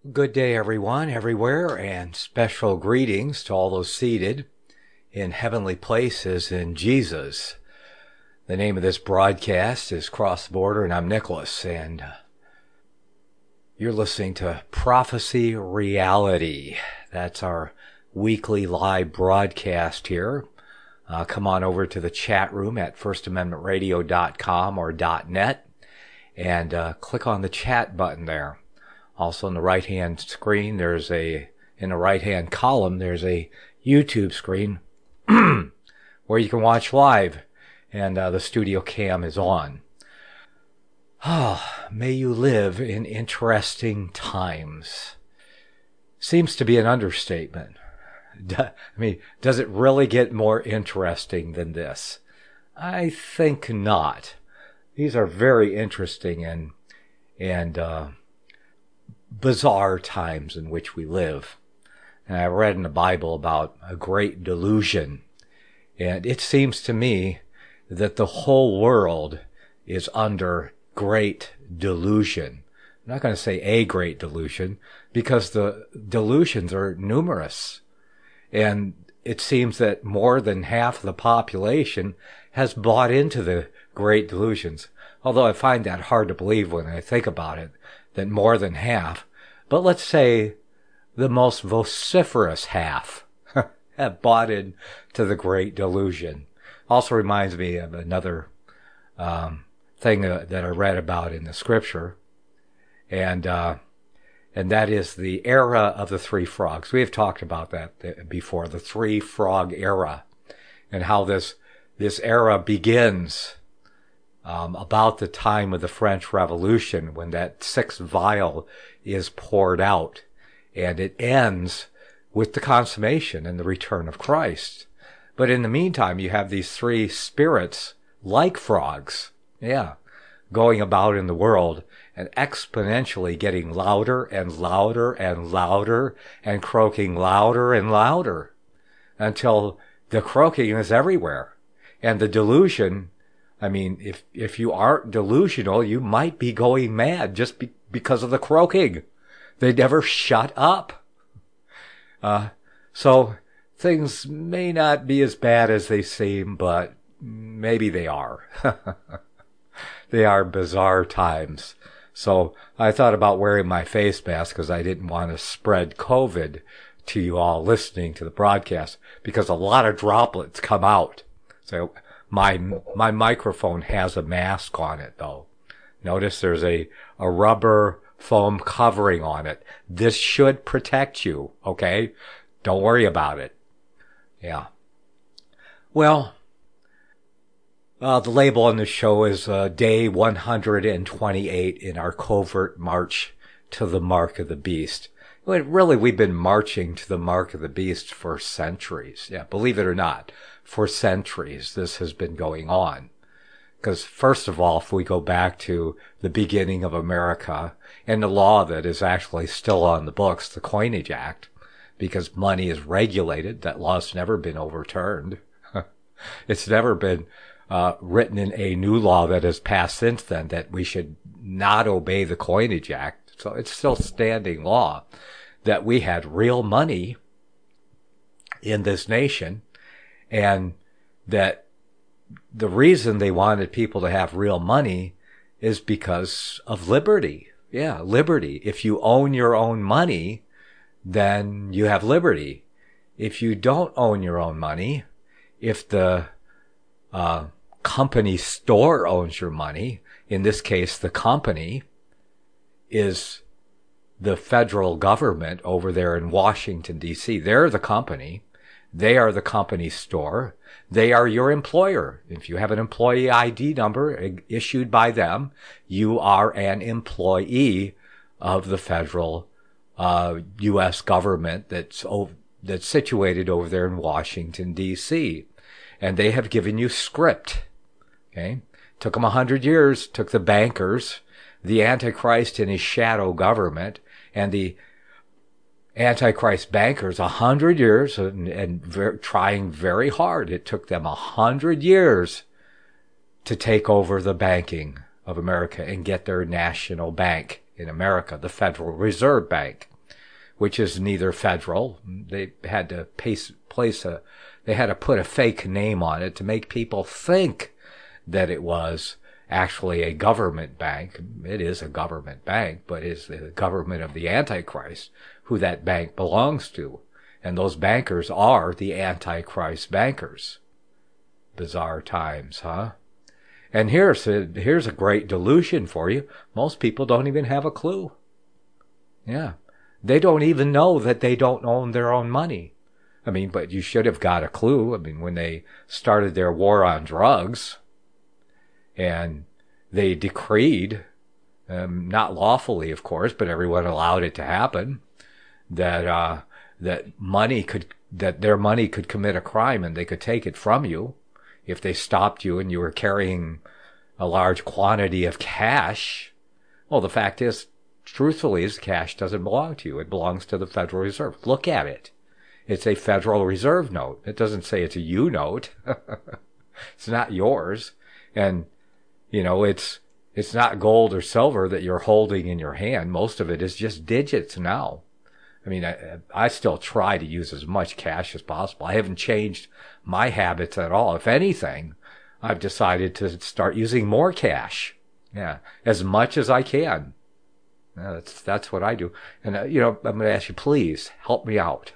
Good day, everyone, everywhere, and special greetings to all those seated in heavenly places in Jesus. The name of this broadcast is Cross the Border, and I'm Nicholas, and you're listening to Prophecy Reality. That's our weekly live broadcast here. Come on over to the chat room at firstamendmentradio.com or .net and click on the chat button there. Also in the right-hand screen, in the right-hand column, there's a YouTube screen where you can watch live, and the studio cam is on. May you live in interesting times. Seems to be an understatement. Does it really get more interesting than this? I think not. These are very interesting and bizarre times in which we live. And I read in the Bible about a great delusion. And it seems to me that the whole world is under great delusion. I'm not going to say a great delusion because the delusions are numerous. And it seems that more than half the population has bought into the great delusions. Although I find that hard to believe when I think about it, that more than half, but let's say the most vociferous half have bought into the great delusion. Also reminds me of another thing that I read about in the scripture, and that is the era of the three frogs. We have talked about that before, the three frog era, and how this era begins about the time of the French Revolution, when that sixth vial is poured out, and it ends with the consummation and the return of Christ. But in the meantime, you have these three spirits, like frogs, going about in the world and exponentially getting louder and louder and louder and croaking louder and louder until the croaking is everywhere. And the delusion, if you aren't delusional, you might be going mad just because of the croaking. They never shut up. So things may not be as bad as they seem, but maybe they are. They are bizarre times. So I thought about wearing my face mask because I didn't want to spread COVID to you all listening to the broadcast, because a lot of droplets come out. So my microphone has a mask on it, though. Notice there's a rubber foam covering on it. This should protect you, okay? Don't worry about it. Yeah. Well, the label on the show is day 128 in our covert march to the mark of the beast. Really, we've been marching to the mark of the beast for centuries. Yeah, believe it or not, for centuries this has been going on. Because first of all, if we go back to the beginning of America and the law that is actually still on the books, the Coinage Act, because money is regulated, that law's never been overturned. It's never been written in a new law that has passed since then that we should not obey the Coinage Act. So it's still standing law that we had real money in this nation, and that the reason they wanted people to have real money is because of liberty. Yeah, liberty. If you own your own money, then you have liberty. If you don't own your own money, if the company store owns your money, in this case the company is the federal government over there in Washington, D.C. They're the company. They are the company store. They are your employer. If you have an employee ID number issued by them, you are an employee of the federal U.S. government that's situated over there in Washington, D.C. And they have given you script. Okay? Took them 100 years, took the bankers, the Antichrist and his shadow government, and the Antichrist bankers 100 years and trying very hard. It took them 100 years to take over the banking of America and get their national bank in America, the Federal Reserve Bank. which is neither federal. They had to they had to put a fake name on it to make people think that it was actually a government bank. It is a government bank, but it's the government of the Antichrist, who that bank belongs to. And those bankers are the Antichrist bankers. Bizarre times, huh? And here's a great delusion for you. Most people don't even have a clue. Yeah. They don't even know that they don't own their own money. I mean, but you should have got a clue. I mean, when they started their war on drugs, and they decreed, not lawfully, of course, but everyone allowed it to happen, that their money could commit a crime and they could take it from you if they stopped you and you were carrying a large quantity of cash. Well, the fact is, truthfully, is cash doesn't belong to you. It belongs to the Federal Reserve. Look at it. It's a Federal Reserve note. It doesn't say it's a U note. It's not yours. And, you know, it's not gold or silver that you're holding in your hand. Most of it is just digits now. I mean, I still try to use as much cash as possible. I haven't changed my habits at all. If anything, I've decided to start using more cash. Yeah, as much as I can. Yeah, that's what I do. And, you know, I'm going to ask you, please help me out.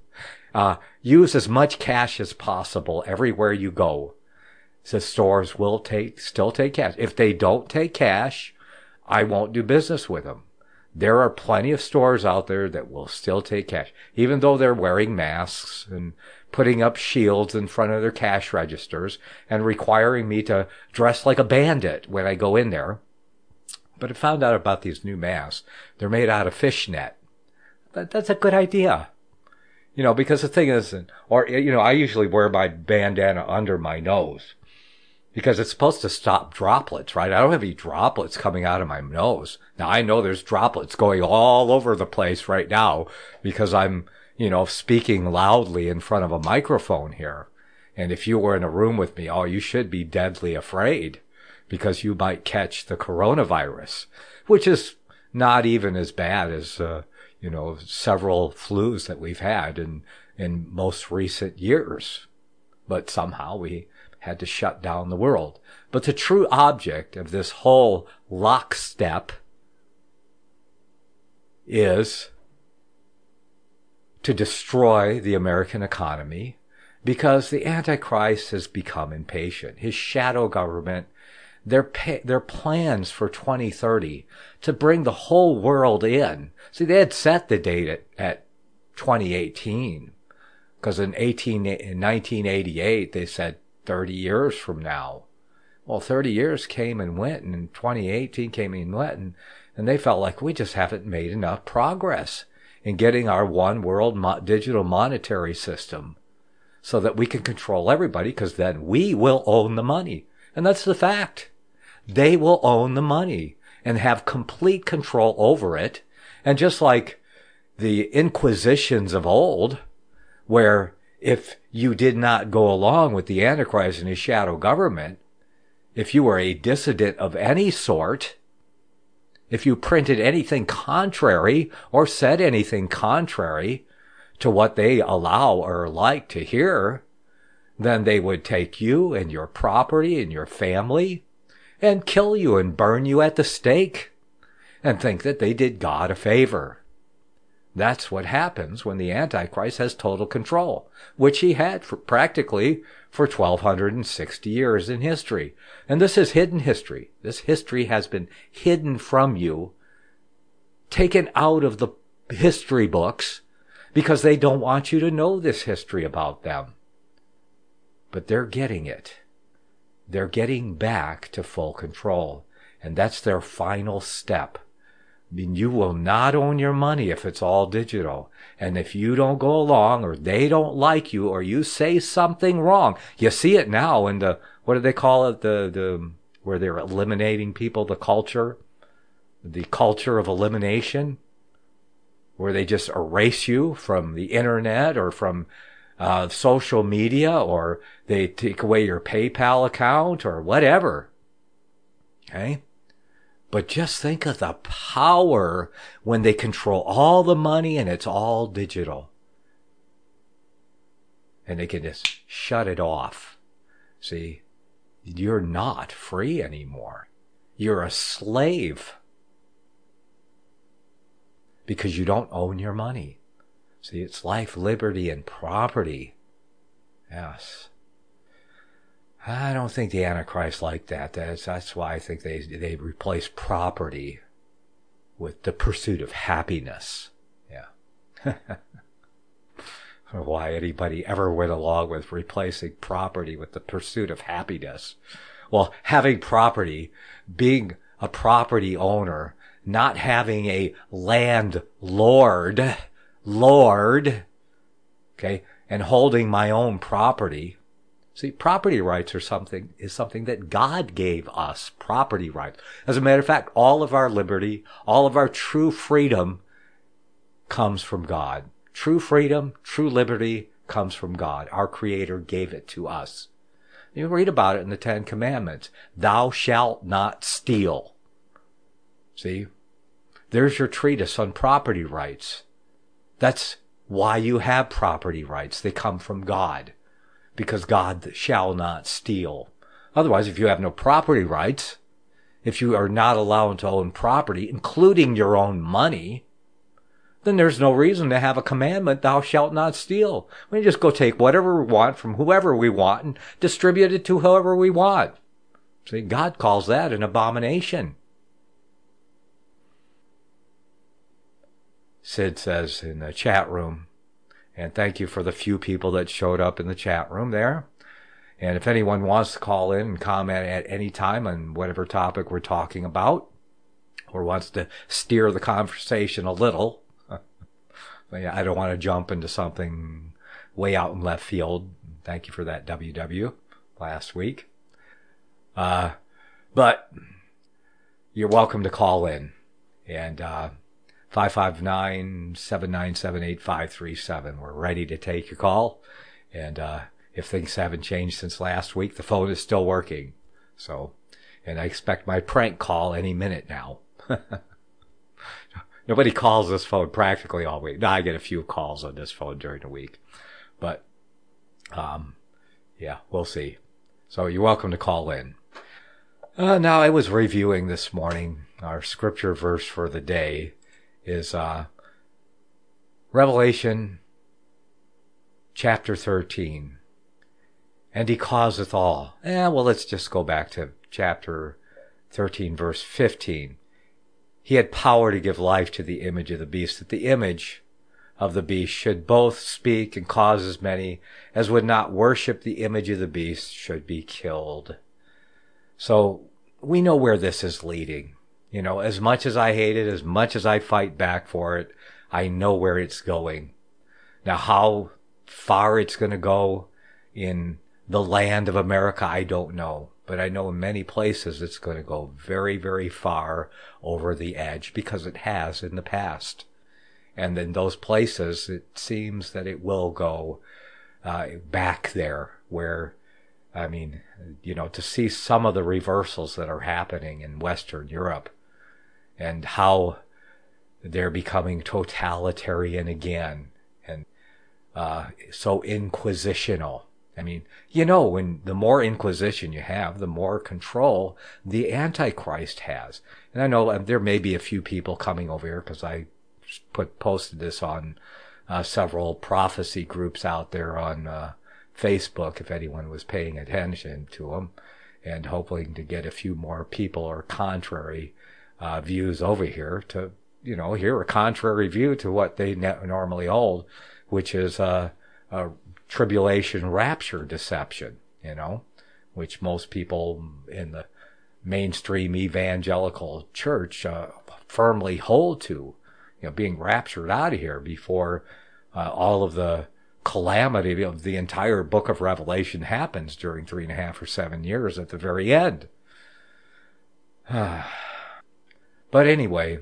Use as much cash as possible everywhere you go. The stores will still take cash. If they don't take cash, I won't do business with them. There are plenty of stores out there that will still take cash, even though they're wearing masks and putting up shields in front of their cash registers and requiring me to dress like a bandit when I go in there. But I found out about these new masks. They're made out of fishnet. That's a good idea. You know, because the thing is, or, you know, I usually wear my bandana under my nose because it's supposed to stop droplets, right? I don't have any droplets coming out of my nose. Now, I know there's droplets going all over the place right now because I'm, you know, speaking loudly in front of a microphone here. And if you were in a room with me, oh, you should be deadly afraid because you might catch the coronavirus, which is not even as bad as, you know, several flus that we've had in most recent years. But somehow we had to shut down the world. But the true object of this whole lockstep is to destroy the American economy because the Antichrist has become impatient. His shadow government, their plans for 2030 to bring the whole world in. See, they had set the date at 2018 because in 1988 they said 30 years from now. Well, 30 years came and went, and 2018 came and went, and they felt like we just haven't made enough progress in getting our one world digital monetary system so that we can control everybody, because then we will own the money. And that's the fact. They will own the money and have complete control over it. And just like the Inquisitions of old, where if you did not go along with the Antichrist and his shadow government, if you were a dissident of any sort, if you printed anything contrary or said anything contrary to what they allow or like to hear, then they would take you and your property and your family and kill you and burn you at the stake and think that they did God a favor. That's what happens when the Antichrist has total control, which he had practically for 1,260 years in history. And this is hidden history. This history has been hidden from you, taken out of the history books, because they don't want you to know this history about them. But they're getting it. They're getting back to full control. And that's their final step. I mean, you will not own your money if it's all digital. And if you don't go along, or they don't like you, or you say something wrong, you see it now in the, what do they call it? The where they're eliminating people, the culture of elimination, where they just erase you from the internet or from social media, or they take away your PayPal account or whatever. Okay? But just think of the power when they control all the money and it's all digital. And they can just shut it off. See, you're not free anymore. You're a slave. Because you don't own your money. See, it's life, liberty, and property. Yes. I don't think the Antichrist like that. That's why I think they replace property with the pursuit of happiness. Yeah. Why anybody ever went along with replacing property with the pursuit of happiness. Well, having property, being a property owner, not having a landlord, okay, and holding my own property. See, property rights is something that God gave us, property rights. As a matter of fact, all of our liberty, all of our true freedom comes from God. True freedom, true liberty comes from God. Our Creator gave it to us. You read about it in the Ten Commandments. Thou shalt not steal. See? There's your treatise on property rights. That's why you have property rights. They come from God. Because God shall not steal. Otherwise, if you have no property rights, if you are not allowed to own property, including your own money, then there's no reason to have a commandment, thou shalt not steal. We just go take whatever we want from whoever we want and distribute it to whoever we want. See, God calls that an abomination. Sid says in the chat room, and thank you for the few people that showed up in the chat room there. And if anyone wants to call in and comment at any time on whatever topic we're talking about, or wants to steer the conversation a little, I don't want to jump into something way out in left field. Thank you for that, WW, last week. But you're welcome to call in. And 559-797-8537. We're ready to take your call. And if things haven't changed since last week, the phone is still working. So, and I expect my prank call any minute now. Nobody calls this phone practically all week. Now I get a few calls on this phone during the week. But, yeah, we'll see. So you're welcome to call in. Now I was reviewing this morning. Our scripture verse for the day is Revelation chapter 13. And he causeth all. Well, let's just go back to chapter 13, verse 15. He had power to give life to the image of the beast, that the image of the beast should both speak and cause as many as would not worship the image of the beast should be killed. So we know where this is leading. You know, as much as I hate it, as much as I fight back for it, I know where it's going. Now, how far it's going to go in the land of America, I don't know. But I know in many places it's going to go very, very far over the edge because it has in the past. And in those places, it seems that it will go back there where, I mean, you know, to see some of the reversals that are happening in Western Europe and how they're becoming totalitarian again and so inquisitional. I mean, you know, when the more inquisition you have, the more control the Antichrist has. And I know there may be a few people coming over here because I posted this on several prophecy groups out there on Facebook, if anyone was paying attention to them, and hoping to get a few more people or contrary views over here to, you know, hear a contrary view to what they normally hold, which is a tribulation rapture deception, you know, which most people in the mainstream evangelical church firmly hold to, you know, being raptured out of here before all of the calamity of the entire book of Revelation happens during 3.5 or 7 years at the very end. But anyway,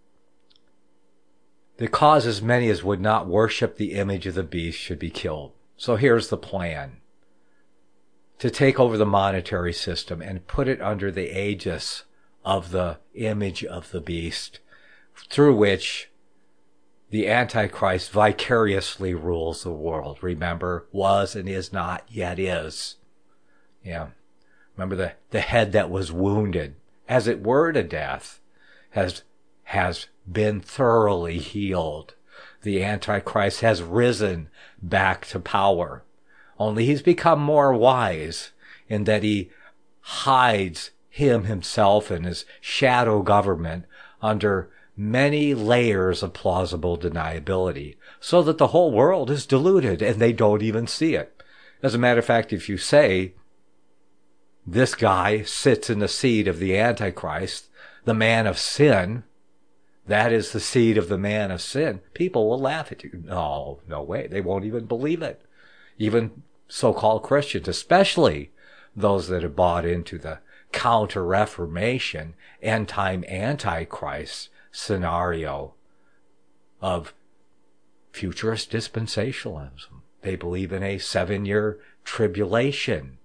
the cause as many as would not worship the image of the beast should be killed. So here's the plan. To take over the monetary system and put it under the aegis of the image of the beast, through which the Antichrist vicariously rules the world. Remember, was and is not, yet is. Yeah. Remember the head that was wounded, as it were to death, has been thoroughly healed. The Antichrist has risen back to power. Only he's become more wise in that he hides himself and his shadow government under many layers of plausible deniability, so that the whole world is deluded and they don't even see it. As a matter of fact, if you say, this guy sits in the seat of the Antichrist, the man of sin, that is the seed of the man of sin, people will laugh at you. No way. They won't even believe it. Even so-called Christians, especially those that have bought into the counter-reformation, end-time Antichrist scenario of futurist dispensationalism. They believe in a 7-year tribulation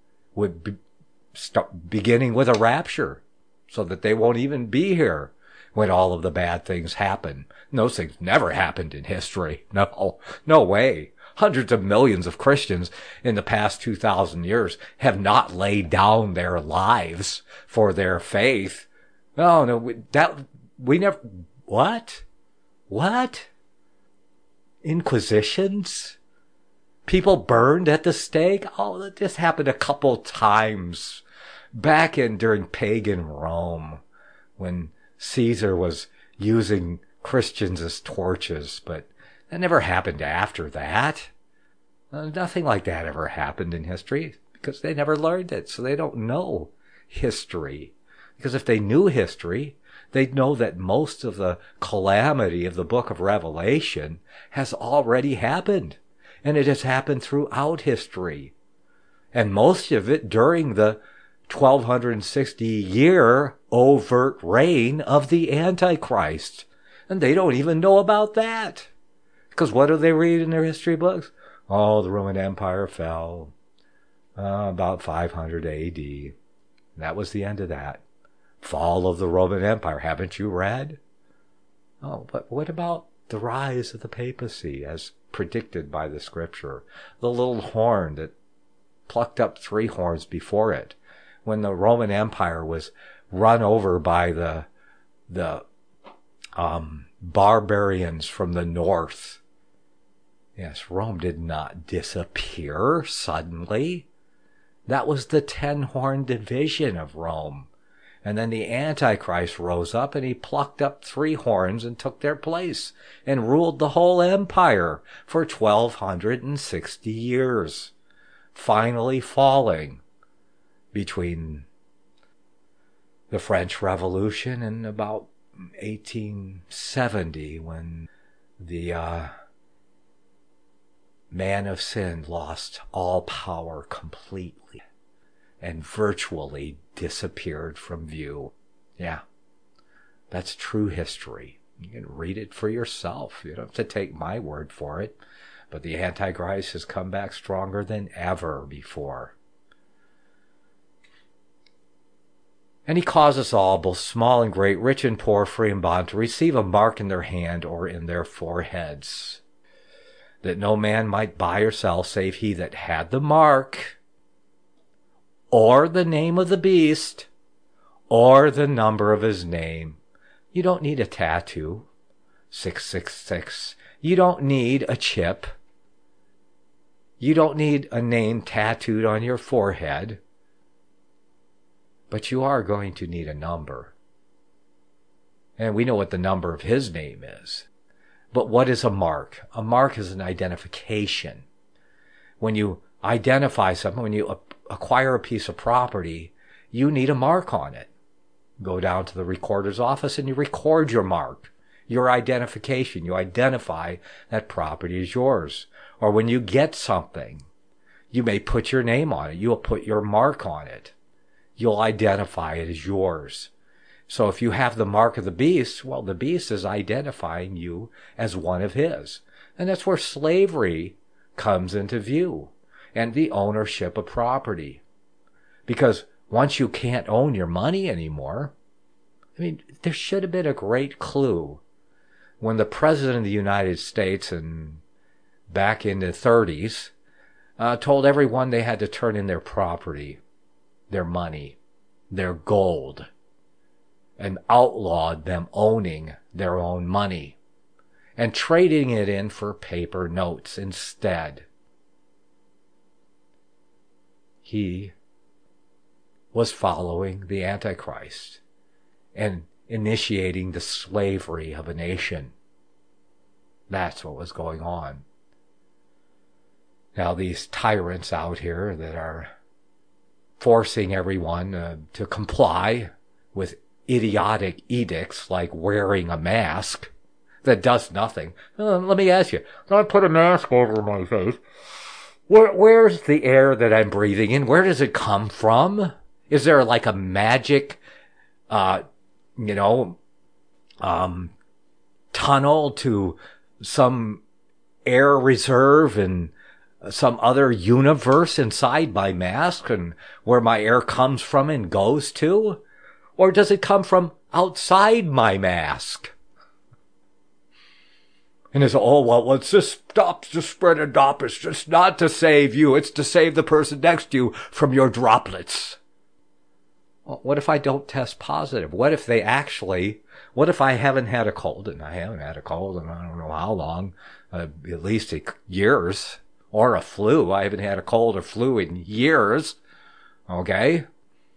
beginning with a rapture, so that they won't even be here when all of the bad things happen. And those things never happened in history. No way. Hundreds of millions of Christians in the past 2,000 years have not laid down their lives for their faith. We never, what? Inquisitions? People burned at the stake? Oh, this happened a couple times. Back during pagan Rome, when Caesar was using Christians as torches, but that never happened after that. Nothing like that ever happened in history, because they never learned it, so they don't know history. Because if they knew history, they'd know that most of the calamity of the book of Revelation has already happened, and it has happened throughout history. And most of it during the 1260-year overt reign of the Antichrist. And they don't even know about that. Because what do they read in their history books? Oh, the Roman Empire fell about 500 A.D. That was the end of that. Fall of the Roman Empire. Haven't you read? Oh, but what about the rise of the papacy as predicted by the scripture? The little horn that plucked up 3 horns before it, when the Roman Empire was run over by the barbarians from the north. Yes, Rome did not disappear suddenly. That was the 10-horn division of Rome. And then the Antichrist rose up and he plucked up 3 horns and took their place and ruled the whole empire for 1260 years, finally falling between the French Revolution and about 1870, when the man of sin lost all power completely and virtually disappeared from view. Yeah, that's true history. You can read it for yourself. You don't have to take my word for it. But the Antichrist has come back stronger than ever before. And he causes all, both small and great, rich and poor, free and bond, to receive a mark in their hand or in their foreheads, that no man might buy or sell save he that had the mark, or the name of the beast, or the number of his name. You don't need a tattoo, 666. You don't need a chip. You don't need a name tattooed on your forehead. But you are going to need a number. And we know what the number of his name is. But what is a mark? A mark is an identification. When you identify something, when you acquire a piece of property, you need a mark on it. Go down to the recorder's office and you record your mark, your identification. You identify that property is yours. Or when you get something, you may put your name on it. You'll put your mark on it. You'll identify it as yours. So if you have the mark of the beast, well, the beast is identifying you as one of his. And that's where slavery comes into view, and the ownership of property. Because once you can't own your money anymore, I mean, there should have been a great clue when the President of the United States, and back in the 30s, told everyone they had to turn in their property, their money, their gold, and outlawed them owning their own money and trading it in for paper notes instead. He was following the Antichrist and initiating the slavery of a nation. That's what was going on. Now these tyrants out here that are forcing everyone to comply with idiotic edicts like wearing a mask that does nothing. Let me ask you, I put a mask over my face. Where's the air that I'm breathing in? Where does it come from? Is there like a magic, tunnel to some air reserve in some other universe inside my mask and where my air comes from and goes to? Or does it come from outside my mask? And it's, it's just stop the spread of droplets. It's just not to save you. It's to save the person next to you from your droplets. Well, what if I don't test positive? What if I haven't had a cold? And I haven't had a cold in I don't know how long, at least years, or a flu. I haven't had a cold or flu in years. Okay?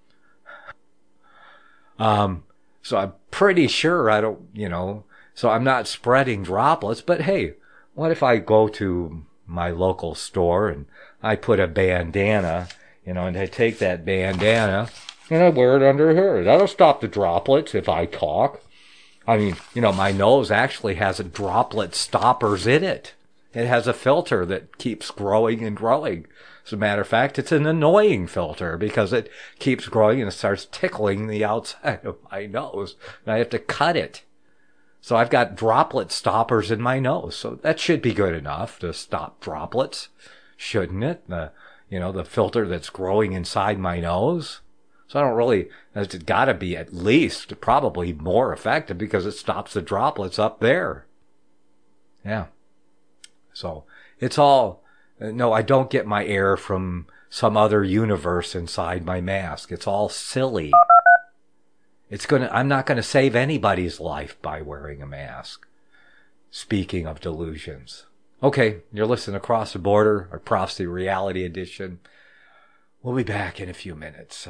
So I'm pretty sure I don't, so I'm not spreading droplets, but hey, what if I go to my local store and I put a bandana, and I take that bandana and I wear it under here. That'll stop the droplets if I talk. I mean, my nose actually has a droplet stoppers in it. It has a filter that keeps growing and growing. As a matter of fact, it's an annoying filter because it keeps growing and it starts tickling the outside of my nose. And I have to cut it. So I've got droplet stoppers in my nose. So that should be good enough to stop droplets, shouldn't it? The filter that's growing inside my nose. So it's got to be at least probably more effective because it stops the droplets up there. Yeah. So it's all, no, I don't get my air from some other universe inside my mask. It's all silly. I'm not going to save anybody's life by wearing a mask. Speaking of delusions. Okay, you're listening Across the Border, our Prophecy Reality Edition. We'll be back in a few minutes.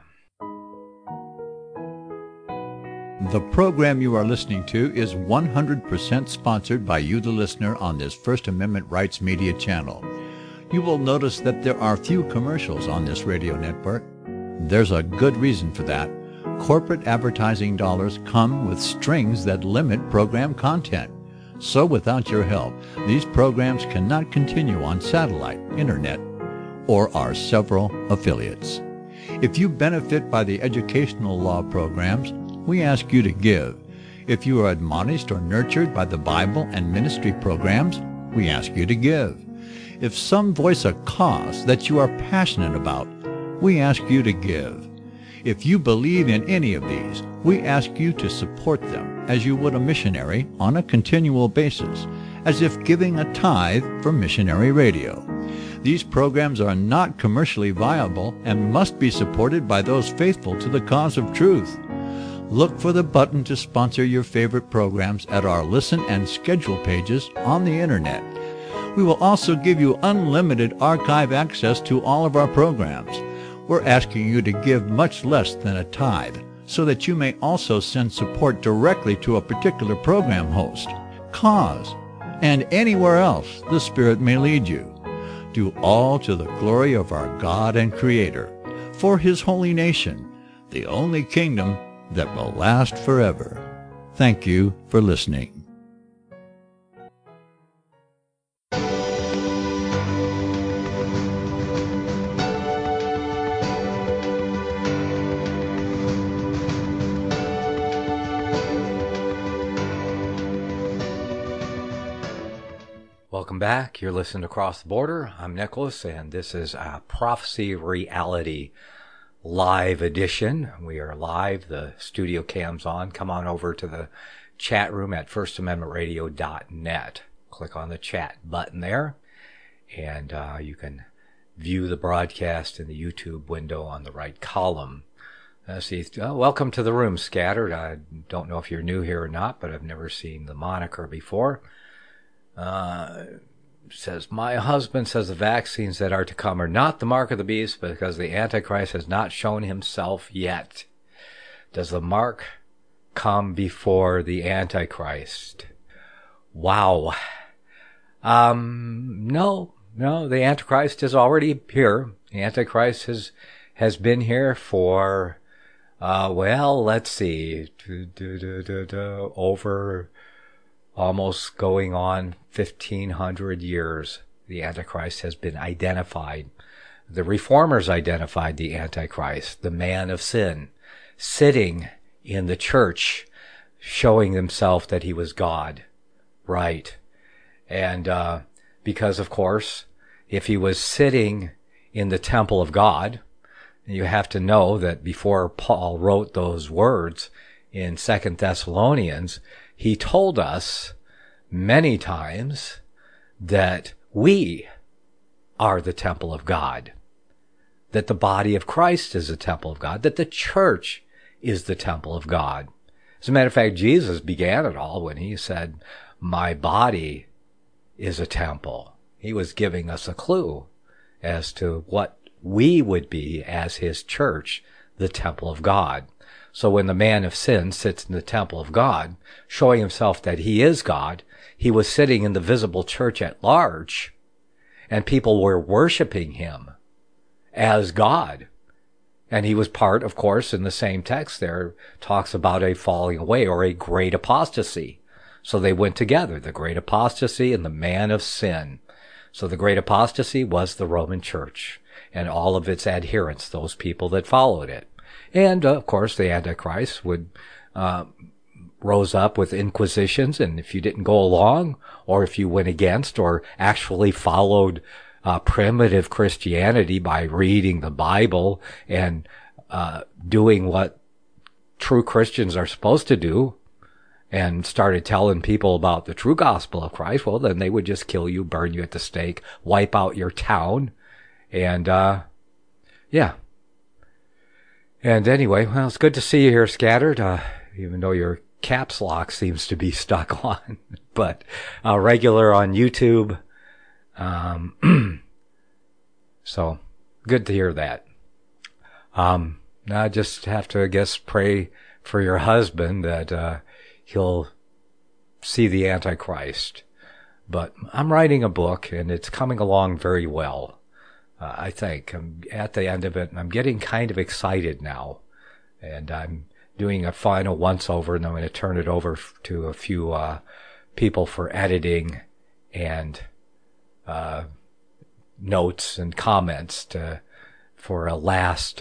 The program you are listening to is 100% sponsored by you, the listener, on this First Amendment Rights Media channel. You will notice that there are few commercials on this radio network. There's a good reason for that. Corporate advertising dollars come with strings that limit program content. So without your help, these programs cannot continue on satellite, internet, or our several affiliates. If you benefit by the educational law programs, we ask you to give. If you are admonished or nurtured by the Bible and ministry programs, we ask you to give. If some voice a cause that you are passionate about, we ask you to give. If you believe in any of these, we ask you to support them as you would a missionary on a continual basis, as if giving a tithe for missionary radio. These programs are not commercially viable and must be supported by those faithful to the cause of truth. Look for the button to sponsor your favorite programs at our listen and schedule pages on the internet. We will also give you unlimited archive access to all of our programs. We're asking you to give much less than a tithe so that you may also send support directly to a particular program host, cause, and anywhere else the Spirit may lead you. Do all to the glory of our God and Creator, for His holy nation, the only kingdom that will last forever. Thank you for listening. Welcome back. You're listening to Across the Border. I'm Nicholas, and this is Prophecy Reality live edition. We are live. The studio cam's on. Come on over to the chat room at firstamendmentradio.net. Click on the chat button there, and you can view the broadcast in the YouTube window on the right column. Welcome to the room, Scattered. I don't know if you're new here or not, but I've never seen the moniker before. Says, my husband says the vaccines that are to come are not the mark of the beast because the Antichrist has not shown himself yet. Does the mark come before the Antichrist? Wow. No, the Antichrist is already here. The Antichrist has been here for, let's see, over almost going on 1,500 years. The Antichrist has been identified. The Reformers identified the Antichrist, the man of sin, sitting in the church, showing himself that he was God. Right. And because, of course, if he was sitting in the temple of God, you have to know that before Paul wrote those words in 2 Thessalonians, he told us many times that we are the temple of God, that the body of Christ is the temple of God, that the church is the temple of God. As a matter of fact, Jesus began it all when he said, my body is a temple. He was giving us a clue as to what we would be as his church, the temple of God. So when the man of sin sits in the temple of God, showing himself that he is God, he was sitting in the visible church at large, and people were worshiping him as God. And he was part, of course, in the same text there, talks about a falling away or a great apostasy. So they went together, the great apostasy and the man of sin. So the great apostasy was the Roman Church and all of its adherents, those people that followed it. And, of course, the Antichrist would rose up with inquisitions, and if you didn't go along, or if you went against, or actually followed primitive Christianity by reading the Bible and doing what true Christians are supposed to do, and started telling people about the true gospel of Christ, well, then they would just kill you, burn you at the stake, wipe out your town, and, yeah. And anyway, well, it's good to see you here, Scattered, even though your caps lock seems to be stuck on, but regular on YouTube. So good to hear that. I just have to, I guess, pray for your husband that he'll see the Antichrist. But I'm writing a book, and it's coming along very well. I think I'm at the end of it, and I'm getting kind of excited now. And I'm doing a final once-over, and I'm going to turn it over to a few people for editing and notes and comments for a last,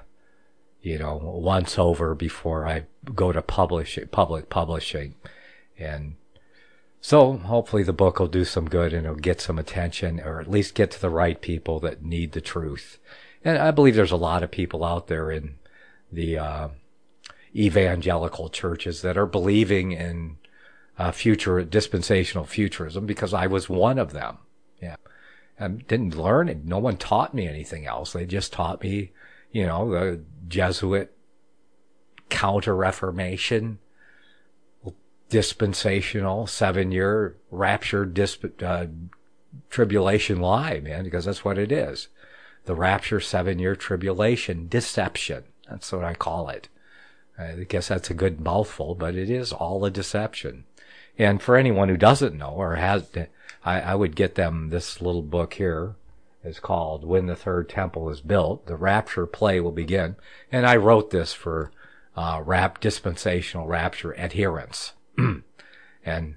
once-over before I go to public publishing. And so hopefully the book will do some good and it'll get some attention, or at least get to the right people that need the truth. And I believe there's a lot of people out there in the evangelical churches that are believing in dispensational futurism, because I was one of them. Yeah. I didn't learn it. No one taught me anything else. They just taught me, the Jesuit counter-reformation, dispensational 7-year rapture tribulation lie, man, because that's what it is. The rapture 7-year tribulation deception. That's what I call it. I guess that's a good mouthful, but it is all a deception. And for anyone who doesn't know or has, I would get them this little book here. It's called When the Third Temple is Built, the Rapture Play Will Begin. And I wrote this for dispensational rapture adherents. And,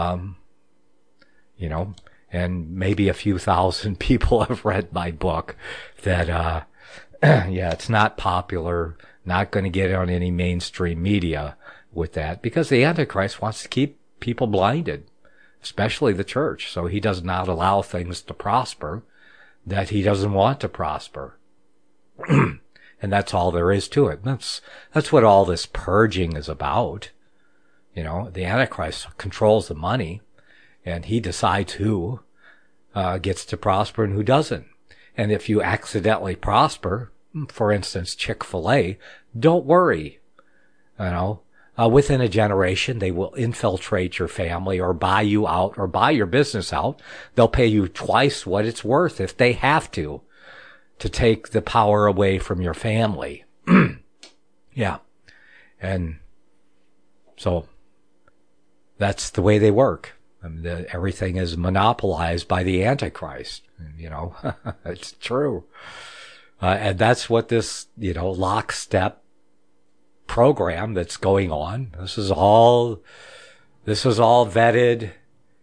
and maybe a few thousand people have read my book that, it's not popular, not going to get on any mainstream media with that, because the Antichrist wants to keep people blinded, especially the church. So he does not allow things to prosper that he doesn't want to prosper. And that's all there is to it. That's what all this purging is about. You know, the Antichrist controls the money, and he decides who gets to prosper and who doesn't. And if you accidentally prosper, for instance, Chick-fil-A, don't worry. You know, within a generation, they will infiltrate your family or buy you out or buy your business out. They'll pay you twice what it's worth if they have to take the power away from your family. Yeah. And so that's the way they work. I mean, everything is monopolized by the Antichrist. You know, it's true. And that's what this, you know, lockstep program that's going on. This is all vetted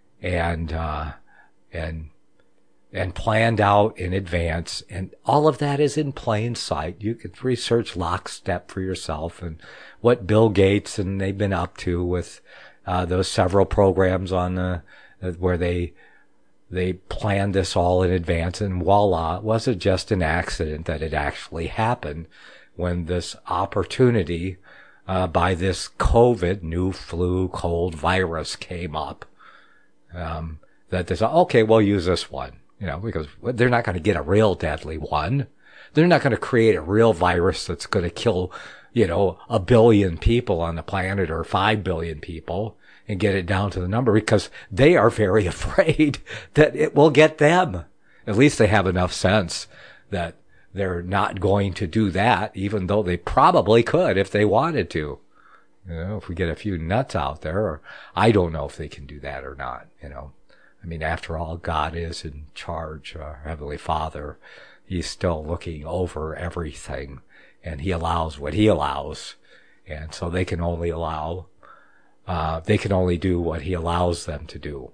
and planned out in advance. And all of that is in plain sight. You can research lockstep for yourself and what Bill Gates and they've been up to with those several programs on where they planned this all in advance, and voila, it wasn't just an accident that it actually happened when this opportunity by this COVID, new flu, cold virus came up, that they said, okay, we'll use this one, you know, because they're not going to get a real deadly one. They're not going to create a real virus that's going to kill, you know, 1 billion people on the planet or 5 billion people and get it down to the number, because they are very afraid that it will get them. At least they have enough sense that they're not going to do that, even though they probably could if they wanted to. You know, if we get a few nuts out there, or I don't know if they can do that or not, you know. I mean, after all, God is in charge, our Heavenly Father. He's still looking over everything, and He allows what He allows. And so they can only do what He allows them to do.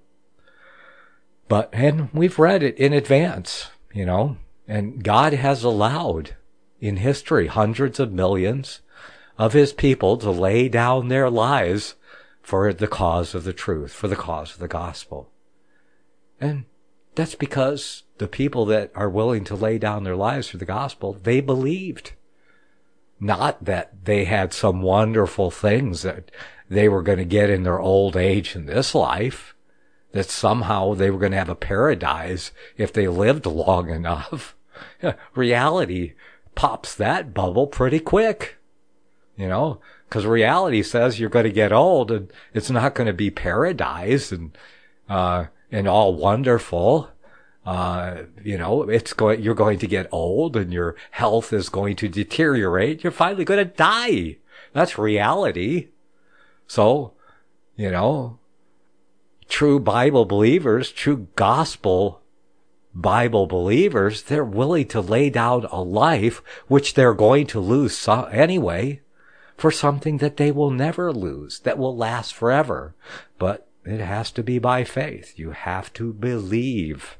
And we've read it in advance, you know, and God has allowed in history hundreds of millions of His people to lay down their lives for the cause of the truth, for the cause of the gospel. And that's because the people that are willing to lay down their lives for the gospel, they believed. Not that they had some wonderful things that they were going to get in their old age in this life, that somehow they were going to have a paradise if they lived long enough. Reality pops that bubble pretty quick, you know, because reality says you're going to get old and it's not going to be paradise and all wonderful. You know, you're going to get old and your health is going to deteriorate. You're finally going to die. That's reality. So, you know, true Bible believers, true gospel Bible believers, they're willing to lay down a life which they're going to lose anyway for something that they will never lose, that will last forever. But it has to be by faith. You have to believe.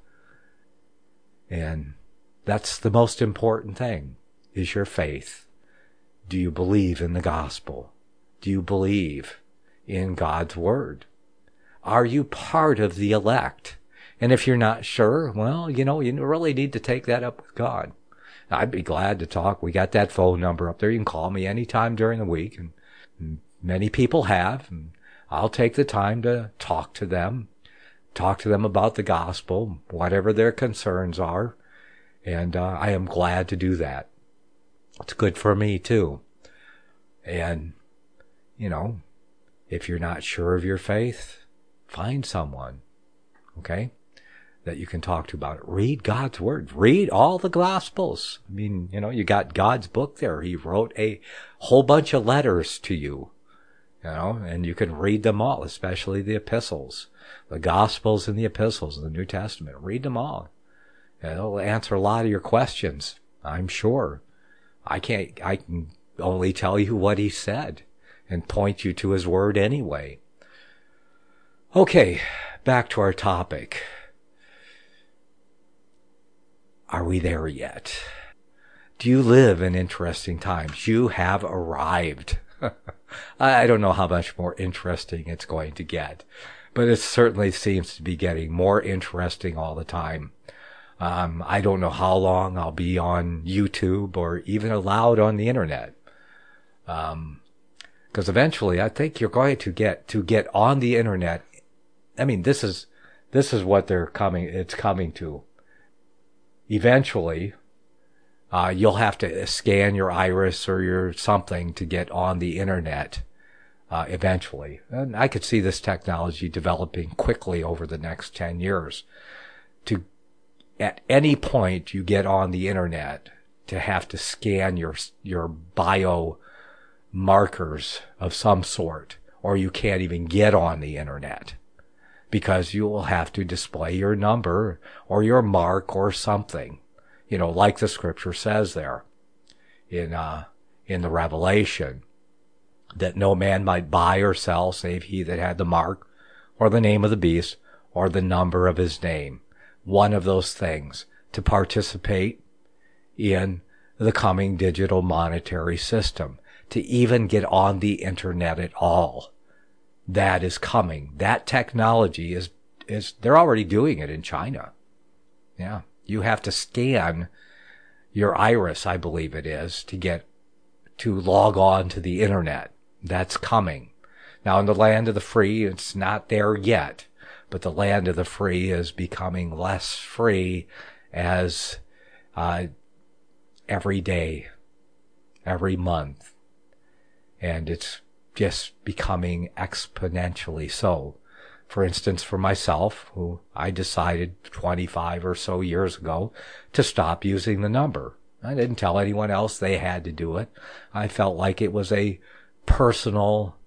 And that's the most important thing, is your faith. Do you believe in the gospel? Do you believe in God's word? Are you part of the elect? And if you're not sure, well, you know, you really need to take that up with God. I'd be glad to talk. We got that phone number up there. You can call me anytime during the week. And many people have. And I'll take the time to talk to them about the gospel, whatever their concerns are. And I am glad to do that. It's good for me, too. And, you know, if you're not sure of your faith, find someone, okay, that you can talk to about it. Read God's word. Read all the gospels. I mean, you know, you got God's book there. He wrote a whole bunch of letters to you, you know, and you can read them all, especially the epistles, the gospels and the epistles of the New Testament. Read them all. And it'll answer a lot of your questions, I'm sure. I can only tell you what He said and point you to His word anyway. Okay, back to our topic. Are we there yet? Do you live in interesting times? You have arrived. I don't know how much more interesting it's going to get, but it certainly seems to be getting more interesting all the time. I don't know how long I'll be on YouTube or even allowed on the internet. Because eventually I think you're going to get on the internet. I mean, this is what it's coming to. Eventually, you'll have to scan your iris or your something to get on the internet. Eventually. And I could see this technology developing quickly over the next 10 years. At any point you get on the internet, to have to scan your bio markers of some sort, or you can't even get on the internet because you will have to display your number or your mark or something, like the scripture says there in the Revelation, that no man might buy or sell save he that had the mark or the name of the beast or the number of his name. One of those things, to participate in the coming digital monetary system, to even get on the internet at all. That is coming. That technology is they're already doing it in China. Yeah. You have to scan your iris, I believe it is, to log on to the internet. That's coming. Now, in the land of the free, it's not there yet, but the land of the free is becoming less free as every day, every month, and it's just becoming exponentially so. For instance, for myself, who I decided 25 or so years ago to stop using the number. I didn't tell anyone else they had to do it. I felt like it was a personal,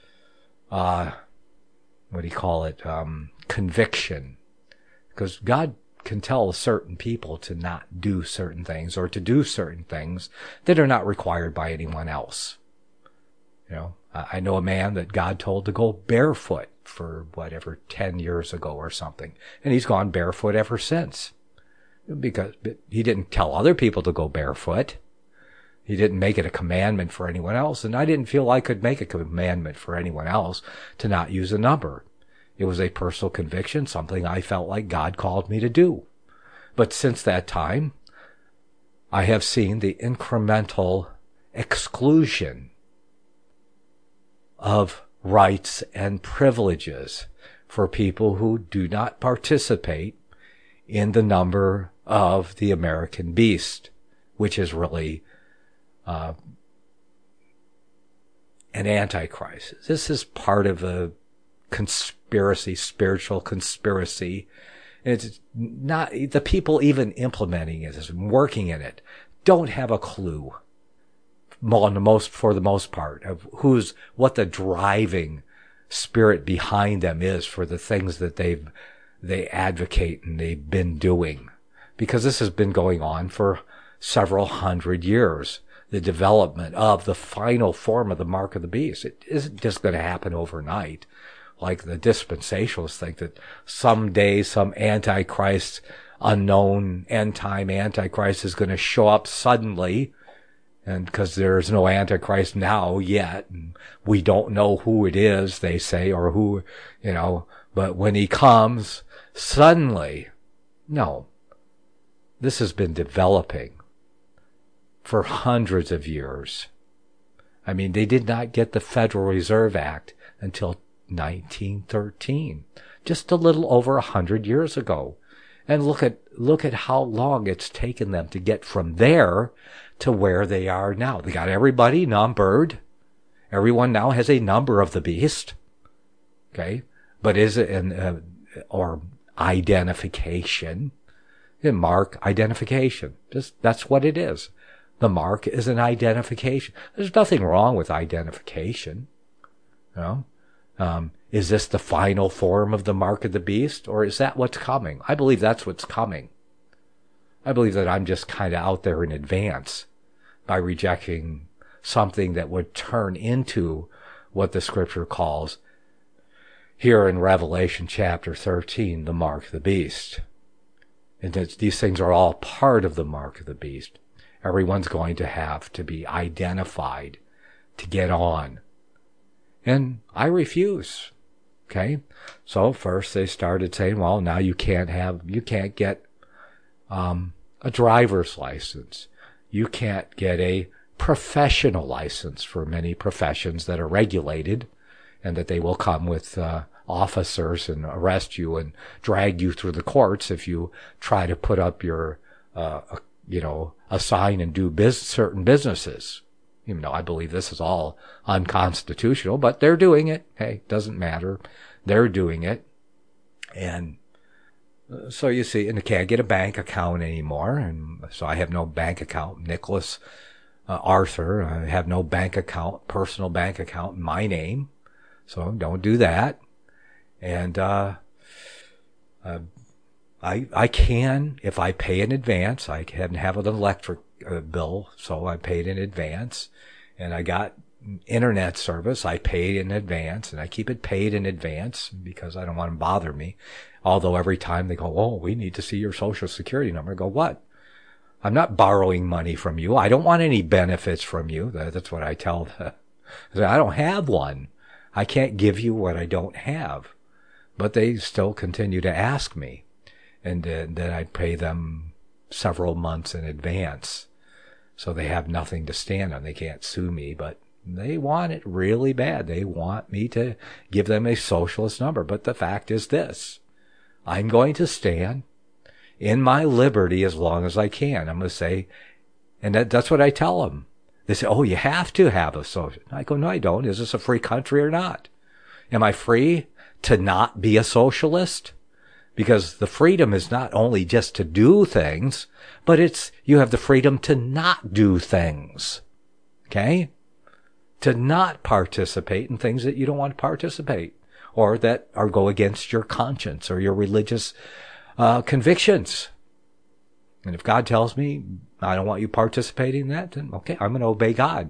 conviction. Because God can tell certain people to not do certain things or to do certain things that are not required by anyone else. I know a man that God told to go barefoot for 10 years ago or something. And he's gone barefoot ever since. Because he didn't tell other people to go barefoot. He didn't make it a commandment for anyone else. And I didn't feel I could make a commandment for anyone else to not use a number. It was a personal conviction, something I felt like God called me to do. But since that time, I have seen the incremental exclusion of rights and privileges for people who do not participate in the number of the American beast, which is really an antichrist. This is part of a conspiracy, spiritual conspiracy. It's not, the people even implementing it, working in it, don't have a clue, for the most part, of what the driving spirit behind them is for the things that they advocate and they've been doing. Because this has been going on for several hundred years. The development of the final form of the mark of the beast. It isn't just going to happen overnight. Like the dispensationalists think that someday some antichrist, unknown end-time antichrist is going to show up suddenly. And because there's no antichrist now yet, and we don't know who it is, they say, or who, but when he comes, suddenly, no. This has been developing for hundreds of years. I mean, they did not get the Federal Reserve Act until 1913, just a little over 100 years ago. And look at how long it's taken them to get from there to where they are now. They got everybody numbered. Everyone now has a number of the beast. Okay? But is it or identification? Mark identification. That's what it is. The mark is an identification. There's nothing wrong with identification. Is this the final form of the mark of the beast, or is that what's coming? I believe that's what's coming. I believe that I'm just kind of out there in advance by rejecting something that would turn into what the scripture calls here in Revelation chapter 13, the mark of the beast. And these things are all part of the mark of the beast. Everyone's going to have to be identified to get on. And I refuse. Okay? So first they started saying, well, now you can't get a driver's license. You can't get a professional license for many professions that are regulated and that they will come with officers and arrest you and drag you through the courts if you try to put up your, a sign and do certain businesses. Even though I believe this is all unconstitutional, but they're doing it. Hey, doesn't matter. They're doing it. And so you see, and I can't get a bank account anymore. And so I have no bank account. Nicholas Arthur, I have no bank account, personal bank account in my name. So don't do that. And I can, if I pay in advance, I can have an electric bill, so I paid in advance. And I got internet service, I paid in advance, and I keep it paid in advance because I don't want them to bother me. Although every time they go, oh, we need to see your social security number. I go, what? I'm not borrowing money from you. I don't want any benefits from you. That's what I tell them. I don't have one. I can't give you what I don't have. But they still continue to ask me. And then I pay them several months in advance. So they have nothing to stand on. They can't sue me, but they want it really bad. They want me to give them a socialist number. But the fact is this. I'm going to stand in my liberty as long as I can. I'm going to say, and that's what I tell them. They say, oh, you have to have a social. I go, no, I don't. Is this a free country or not? Am I free to not be a socialist? Because the freedom is not only just to do things, but you have the freedom to not do things. Okay? To not participate in things that you don't want to participate, or that go against your conscience or your religious convictions. And if God tells me I don't want you participating in that, then okay, I'm going to obey God.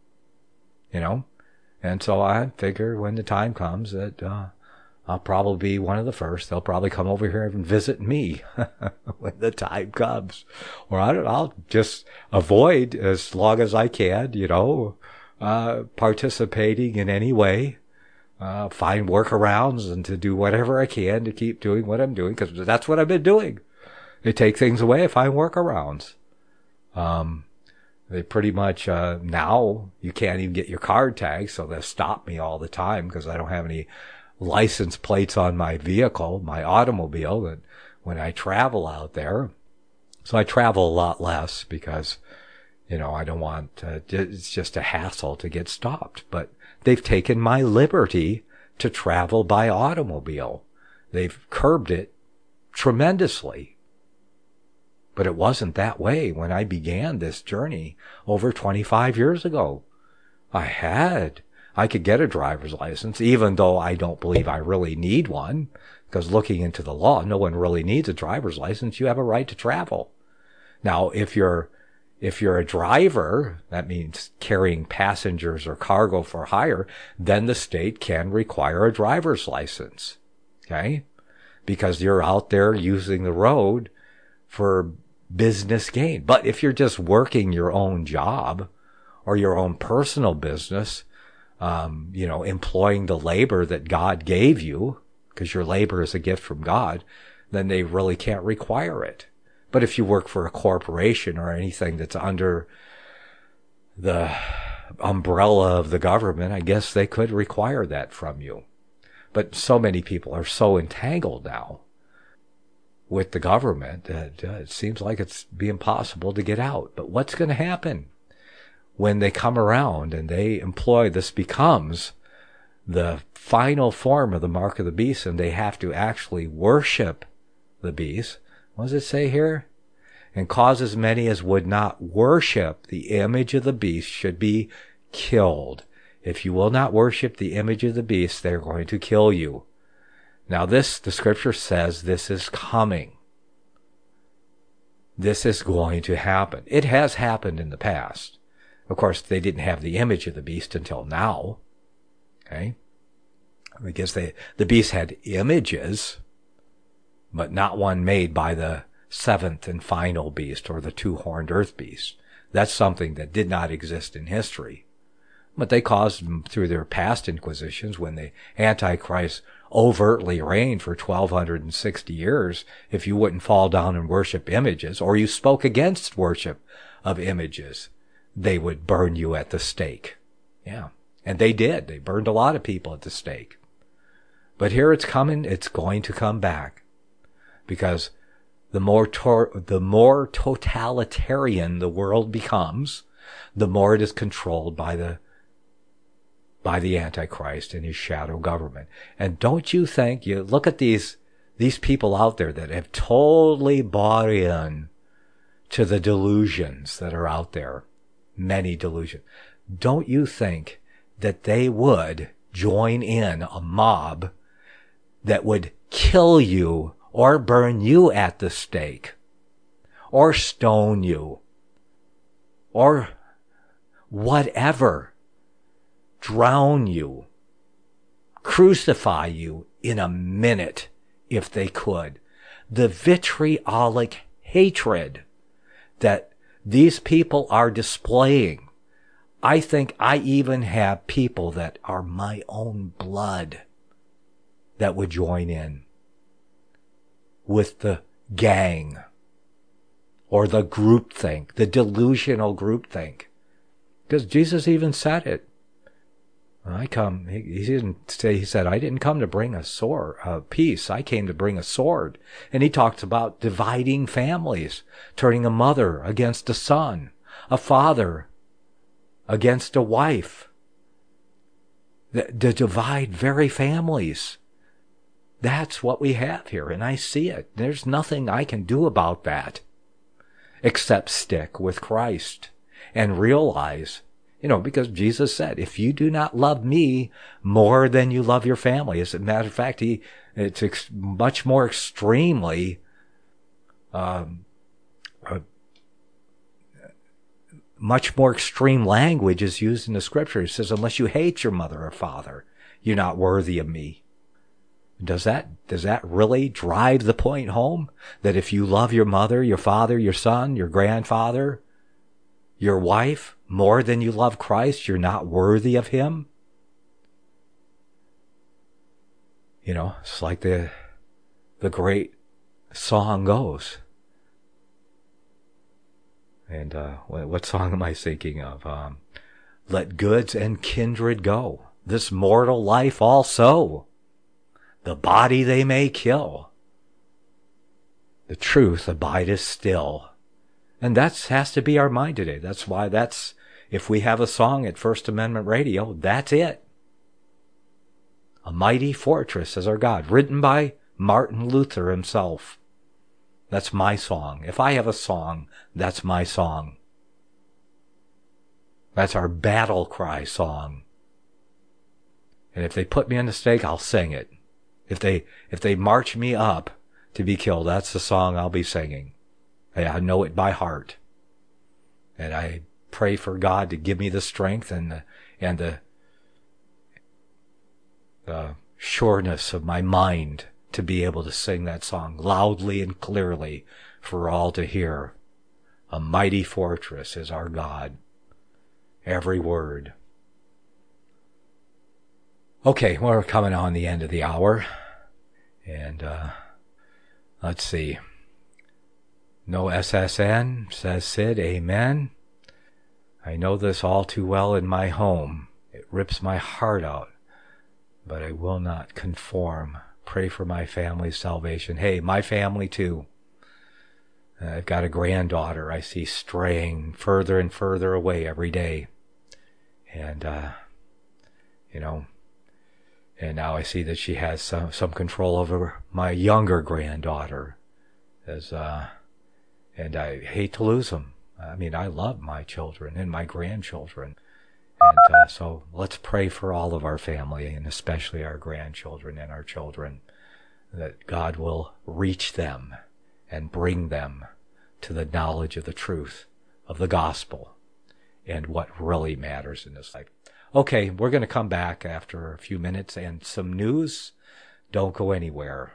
And so I figure when the time comes that I'll probably be one of the first. They'll probably come over here and visit me when the time comes. Or I'll just avoid as long as I can, participating in any way. Find workarounds and to do whatever I can to keep doing what I'm doing, because that's what I've been doing. They take things away, I find workarounds. They pretty much, now you can't even get your card tags, so they'll stop me all the time because I don't have any license plates on my vehicle, my automobile, that when I travel out there. So I travel a lot less because, I don't want, it's just a hassle to get stopped. But they've taken my liberty to travel by automobile. They've curbed it tremendously. But it wasn't that way when I began this journey over 25 years ago. I could get a driver's license, even though I don't believe I really need one, because looking into the law, no one really needs a driver's license. You have a right to travel. Now, if you're a driver, that means carrying passengers or cargo for hire, then the state can require a driver's license. Okay? Because you're out there using the road for business gain. But if you're just working your own job or your own personal business, employing the labor that God gave you, because your labor is a gift from God, then they really can't require it. But if you work for a corporation or anything that's under the umbrella of the government, I guess they could require that from you. But so many people are so entangled now with the government that it seems like it's be impossible to get out. But what's going to happen when they come around and they employ, this becomes the final form of the mark of the beast, and they have to actually worship the beast? What does it say here? And cause as many as would not worship the image of the beast should be killed. If you will not worship the image of the beast, they're going to kill you. Now the scripture says this is coming. This is going to happen. It has happened in the past. Of course, they didn't have the image of the beast until now. Okay? I guess the beast had images, but not one made by the seventh and final beast or the two-horned earth beast. That's something that did not exist in history. But they caused them through their past inquisitions when the Antichrist overtly reigned for 1260 years if you wouldn't fall down and worship images, or you spoke against worship of images. They would burn you at the stake. Yeah. And they did. They burned a lot of people at the stake. But here it's coming. It's going to come back. Because the more totalitarian the world becomes, the more it is controlled by the Antichrist and his shadow government. And don't you think, you look at these people out there that have totally bought in to the delusions that are out there, many delusions. Don't you think that they would join in a mob that would kill you or burn you at the stake or stone you or whatever, drown you, crucify you in a minute if they could? The vitriolic hatred that these people are displaying. I think I even have people that are my own blood that would join in with the gang or the groupthink, the delusional groupthink. Because Jesus even said it. He didn't say, he said, I didn't come to bring a sword, peace. I came to bring a sword. And he talks about dividing families, turning a mother against a son, a father against a wife, to divide very families. That's what we have here, and I see it. There's nothing I can do about that except stick with Christ and realize, because Jesus said, if you do not love me more than you love your family, as a matter of fact, it's much more extremely, much more extreme language is used in the scripture. It says, unless you hate your mother or father, you're not worthy of me. Does that really drive the point home? That if you love your mother, your father, your son, your grandfather, your wife, more than you love Christ, you're not worthy of him? It's like the great song goes. And what song am I thinking of? Let goods and kindred go, this mortal life also. The body they may kill, the truth abideth still. And that has to be our mind today. That's why if we have a song at First Amendment Radio, that's it. A mighty fortress is our God, written by Martin Luther himself. That's my song. If I have a song, that's my song. That's our battle cry song. And if they put me on the stake, I'll sing it. If they march me up to be killed, that's the song I'll be singing. I know it by heart. And I pray for God to give me the strength and the sureness of my mind to be able to sing that song loudly and clearly for all to hear. A mighty fortress is our God. Every word. Okay, we're coming on the end of the hour. And let's see. No SSN, says Sid, amen. I know this all too well in my home. It rips my heart out, but I will not conform. Pray for my family's salvation. Hey, my family too. I've got a granddaughter I see straying further and further away every day. And, and now I see that she has some control over my younger granddaughter. And I hate to lose them. I mean, I love my children and my grandchildren. And so let's pray for all of our family, and especially our grandchildren and our children, that God will reach them and bring them to the knowledge of the truth of the gospel and what really matters in this life. Okay, we're going to come back after a few minutes and some news. Don't go anywhere.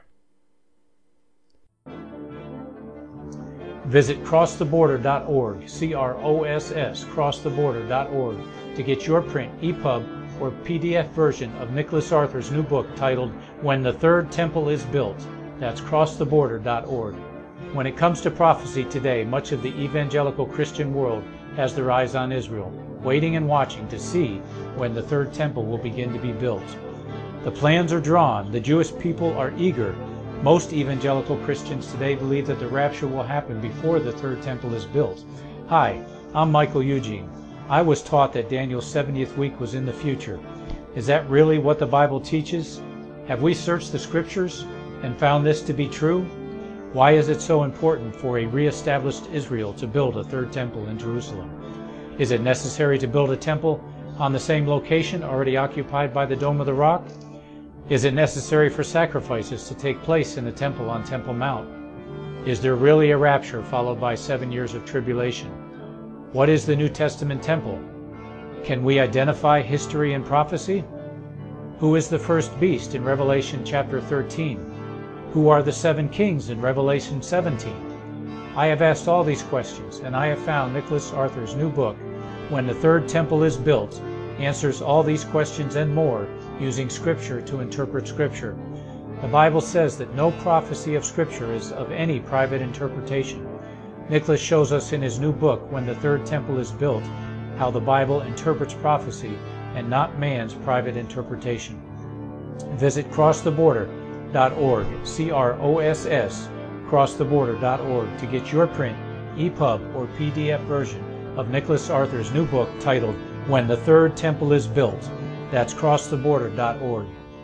Visit crosstheborder.org, CROSS, crosstheborder.org, to get your print, EPUB, or PDF version of Nicholas Arthur's new book titled When the Third Temple is Built. That's crosstheborder.org. When it comes to prophecy today, much of the evangelical Christian world has their eyes on Israel, waiting and watching to see when the third temple will begin to be built. The plans are drawn. The Jewish people are eager. Most evangelical Christians today believe that the rapture will happen before the third temple is built. Hi, I'm Michael Eugene. I was taught that Daniel's 70th week was in the future. Is that really what the Bible teaches? Have we searched the scriptures and found this to be true? Why is it so important for a re-established Israel to build a third temple in Jerusalem? Is it necessary to build a temple on the same location already occupied by the Dome of the Rock? Is it necessary for sacrifices to take place in the temple on Temple Mount? Is there really a rapture followed by 7 years of tribulation? What is the New Testament temple? Can we identify history and prophecy? Who is the first beast in Revelation chapter 13? Who are the 7 kings in Revelation 17? I have asked all these questions, and I have found Nicholas Arthur's new book, When the Third Temple is Built, answers all these questions and more using Scripture to interpret Scripture. The Bible says that no prophecy of Scripture is of any private interpretation. Nicholas shows us in his new book, When the Third Temple is Built, how the Bible interprets prophecy and not man's private interpretation. Visit crosstheborder.org, C-R-O-S-S, crosstheborder.org to get your print, EPUB, or PDF version of Nicholas Arthur's new book titled When the Third Temple is Built. That's crosstheborder.org.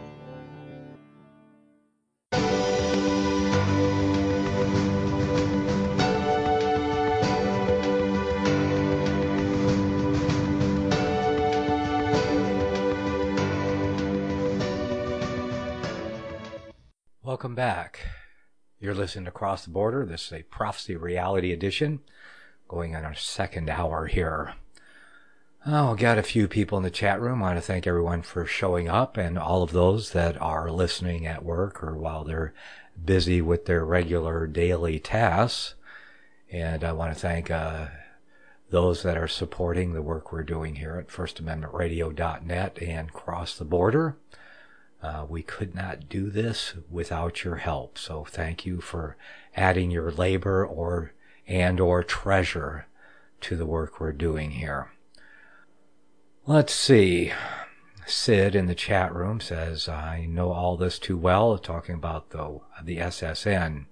Welcome back. You're listening to Cross the Border. This is a Prophecy Reality Edition, going on our second hour here. Oh, got a few people in the chat room. I want to thank everyone for showing up, and all of those that are listening at work or while they're busy with their regular daily tasks. And I want to thank those that are supporting the work we're doing here at FirstAmendmentRadio.net and Cross the Border. We could not do this without your help, so thank you for adding your labor or treasure to the work we're doing here. Let's see. Sid in the chat room says, I know all this too well, talking about the SSN.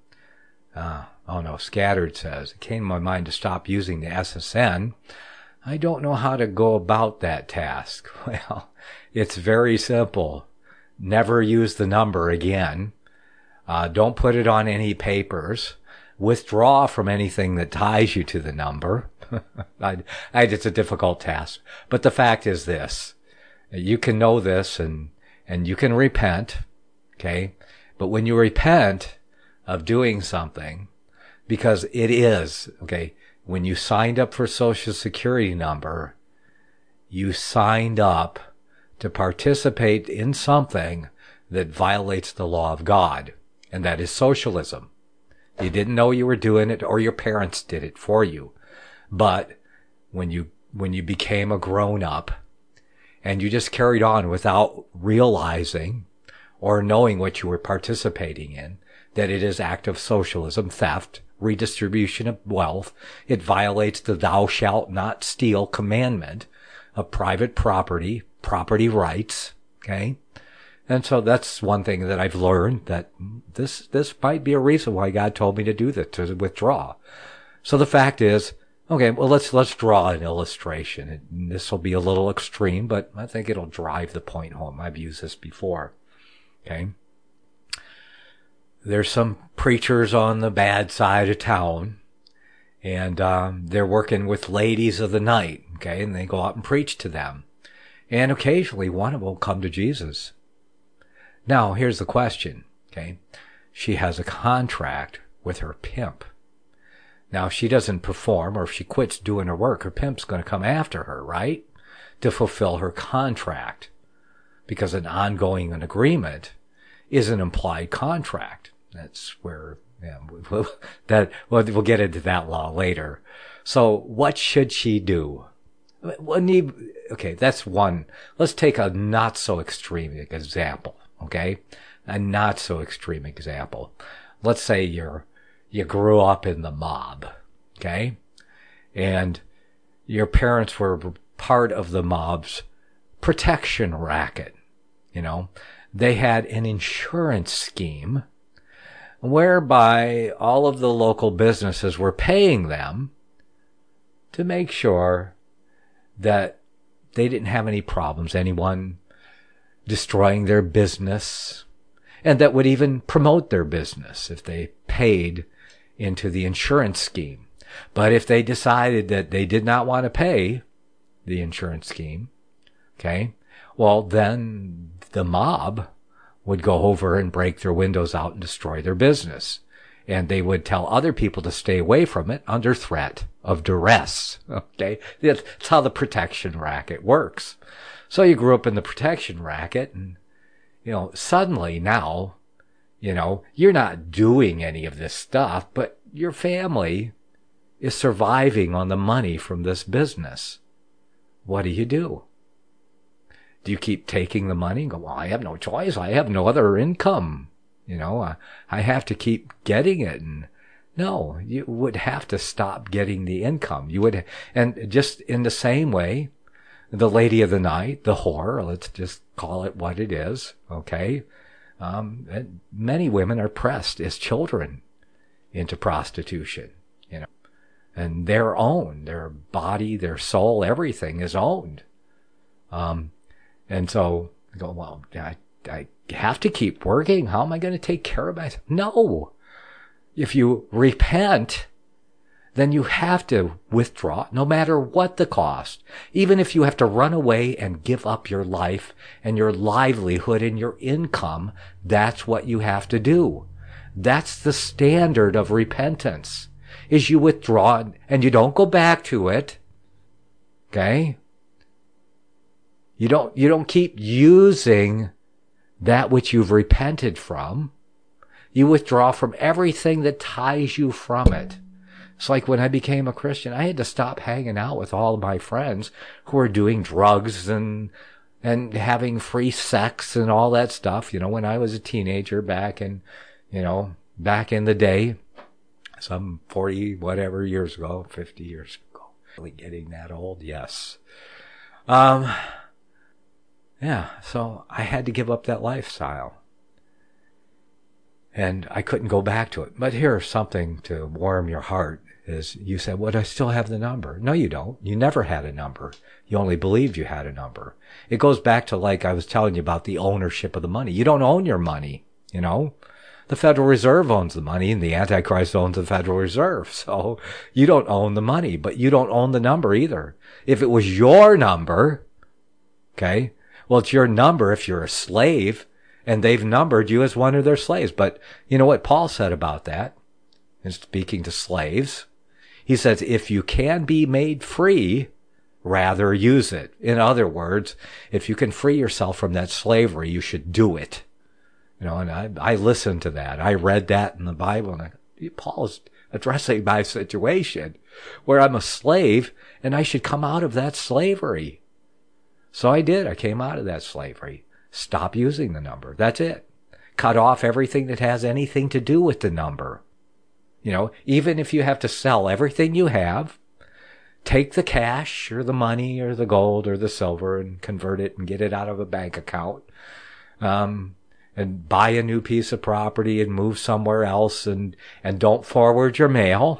Scattered says, it came to my mind to stop using the SSN. I don't know how to go about that task. Well, it's very simple. Never use the number again. Don't put it on any papers. Withdraw from anything that ties you to the number. It's a difficult task. But the fact is this. You can know this and you can repent. Okay? But when you repent of doing something, because it is, okay, when you signed up for Social Security number, you signed up to participate in something that violates the law of God, and that is socialism. You didn't know you were doing it, or your parents did it for you. But when you became a grown-up, and you just carried on without realizing or knowing what you were participating in, that it is act of socialism, theft, redistribution of wealth, it violates the thou shalt not steal commandment of private property rights, okay? And so that's one thing that I've learned, that this might be a reason why God told me to do this, to withdraw. So the fact is, okay, well, let's draw an illustration. This will be a little extreme, but I think it'll drive the point home. I've used this before, okay? There's some preachers on the bad side of town, and they're working with ladies of the night, okay? And they go out and preach to them. And occasionally one of them will come to Jesus. Now, here's the question, okay? She has a contract with her pimp. Now, if she doesn't perform, or if she quits doing her work, her pimp's going to come after her, right? To fulfill her contract. Because an ongoing agreement is an implied contract. That's where, we'll get into that law later. So, what should she do? okay, that's one. Let's take a not so extreme example, okay? A not so extreme example. Let's say you grew up in the mob, okay? And your parents were part of the mob's protection racket, you know? They had an insurance scheme whereby all of the local businesses were paying them to make sure that they didn't have any problems, anyone destroying their business, and that would even promote their business if they paid into the insurance scheme. But if they decided that they did not want to pay the insurance scheme, okay, well, then the mob would go over and break their windows out and destroy their business. And they would tell other people to stay away from it under threat of duress. Okay? That's how the protection racket works. So you grew up in the protection racket and, suddenly now, you're not doing any of this stuff, but your family is surviving on the money from this business. What do? Do you keep taking the money and go, well, I have no choice. I have no other income. I have to keep getting it. And no, you would have to stop getting the income. You would, and just in the same way, the lady of the night, the whore, let's just call it what it is, okay? Many women are pressed as children into prostitution, and they're owned. Their body, their soul, everything is owned. And so you go, well, I have to keep working. How am I going to take care of myself? No. If you repent, then you have to withdraw no matter what the cost. Even if you have to run away and give up your life and your livelihood and your income, that's what you have to do. That's the standard of repentance, is you withdraw and you don't go back to it. Okay? You don't keep using that which you've repented from. You withdraw from everything that ties you from it. It's like when I became a Christian, I had to stop hanging out with all of my friends who were doing drugs and having free sex and all that stuff. When I was a teenager back in the day, some 40 whatever years ago, 50 years ago. Really getting that old? Yes. Yeah, so I had to give up that lifestyle. And I couldn't go back to it. But here's something to warm your heart is you said, well, I still have the number. No, you don't. You never had a number. You only believed you had a number. It goes back to like I was telling you about the ownership of the money. You don't own your money, The Federal Reserve owns the money and the Antichrist owns the Federal Reserve. So you don't own the money, but you don't own the number either. If it was your number, okay, well, it's your number if you're a slave, and they've numbered you as one of their slaves. But you know what Paul said about that? In speaking to slaves, he says, if you can be made free, rather use it. In other words, if you can free yourself from that slavery, you should do it. And I listened to that. I read that in the Bible, and Paul's addressing my situation where I'm a slave, and I should come out of that slavery. So I did. I came out of that slavery. Stop using the number. That's it. Cut off everything that has anything to do with the number. Even if you have to sell everything you have, take the cash or the money or the gold or the silver and convert it and get it out of a bank account, and buy a new piece of property and move somewhere else and don't forward your mail.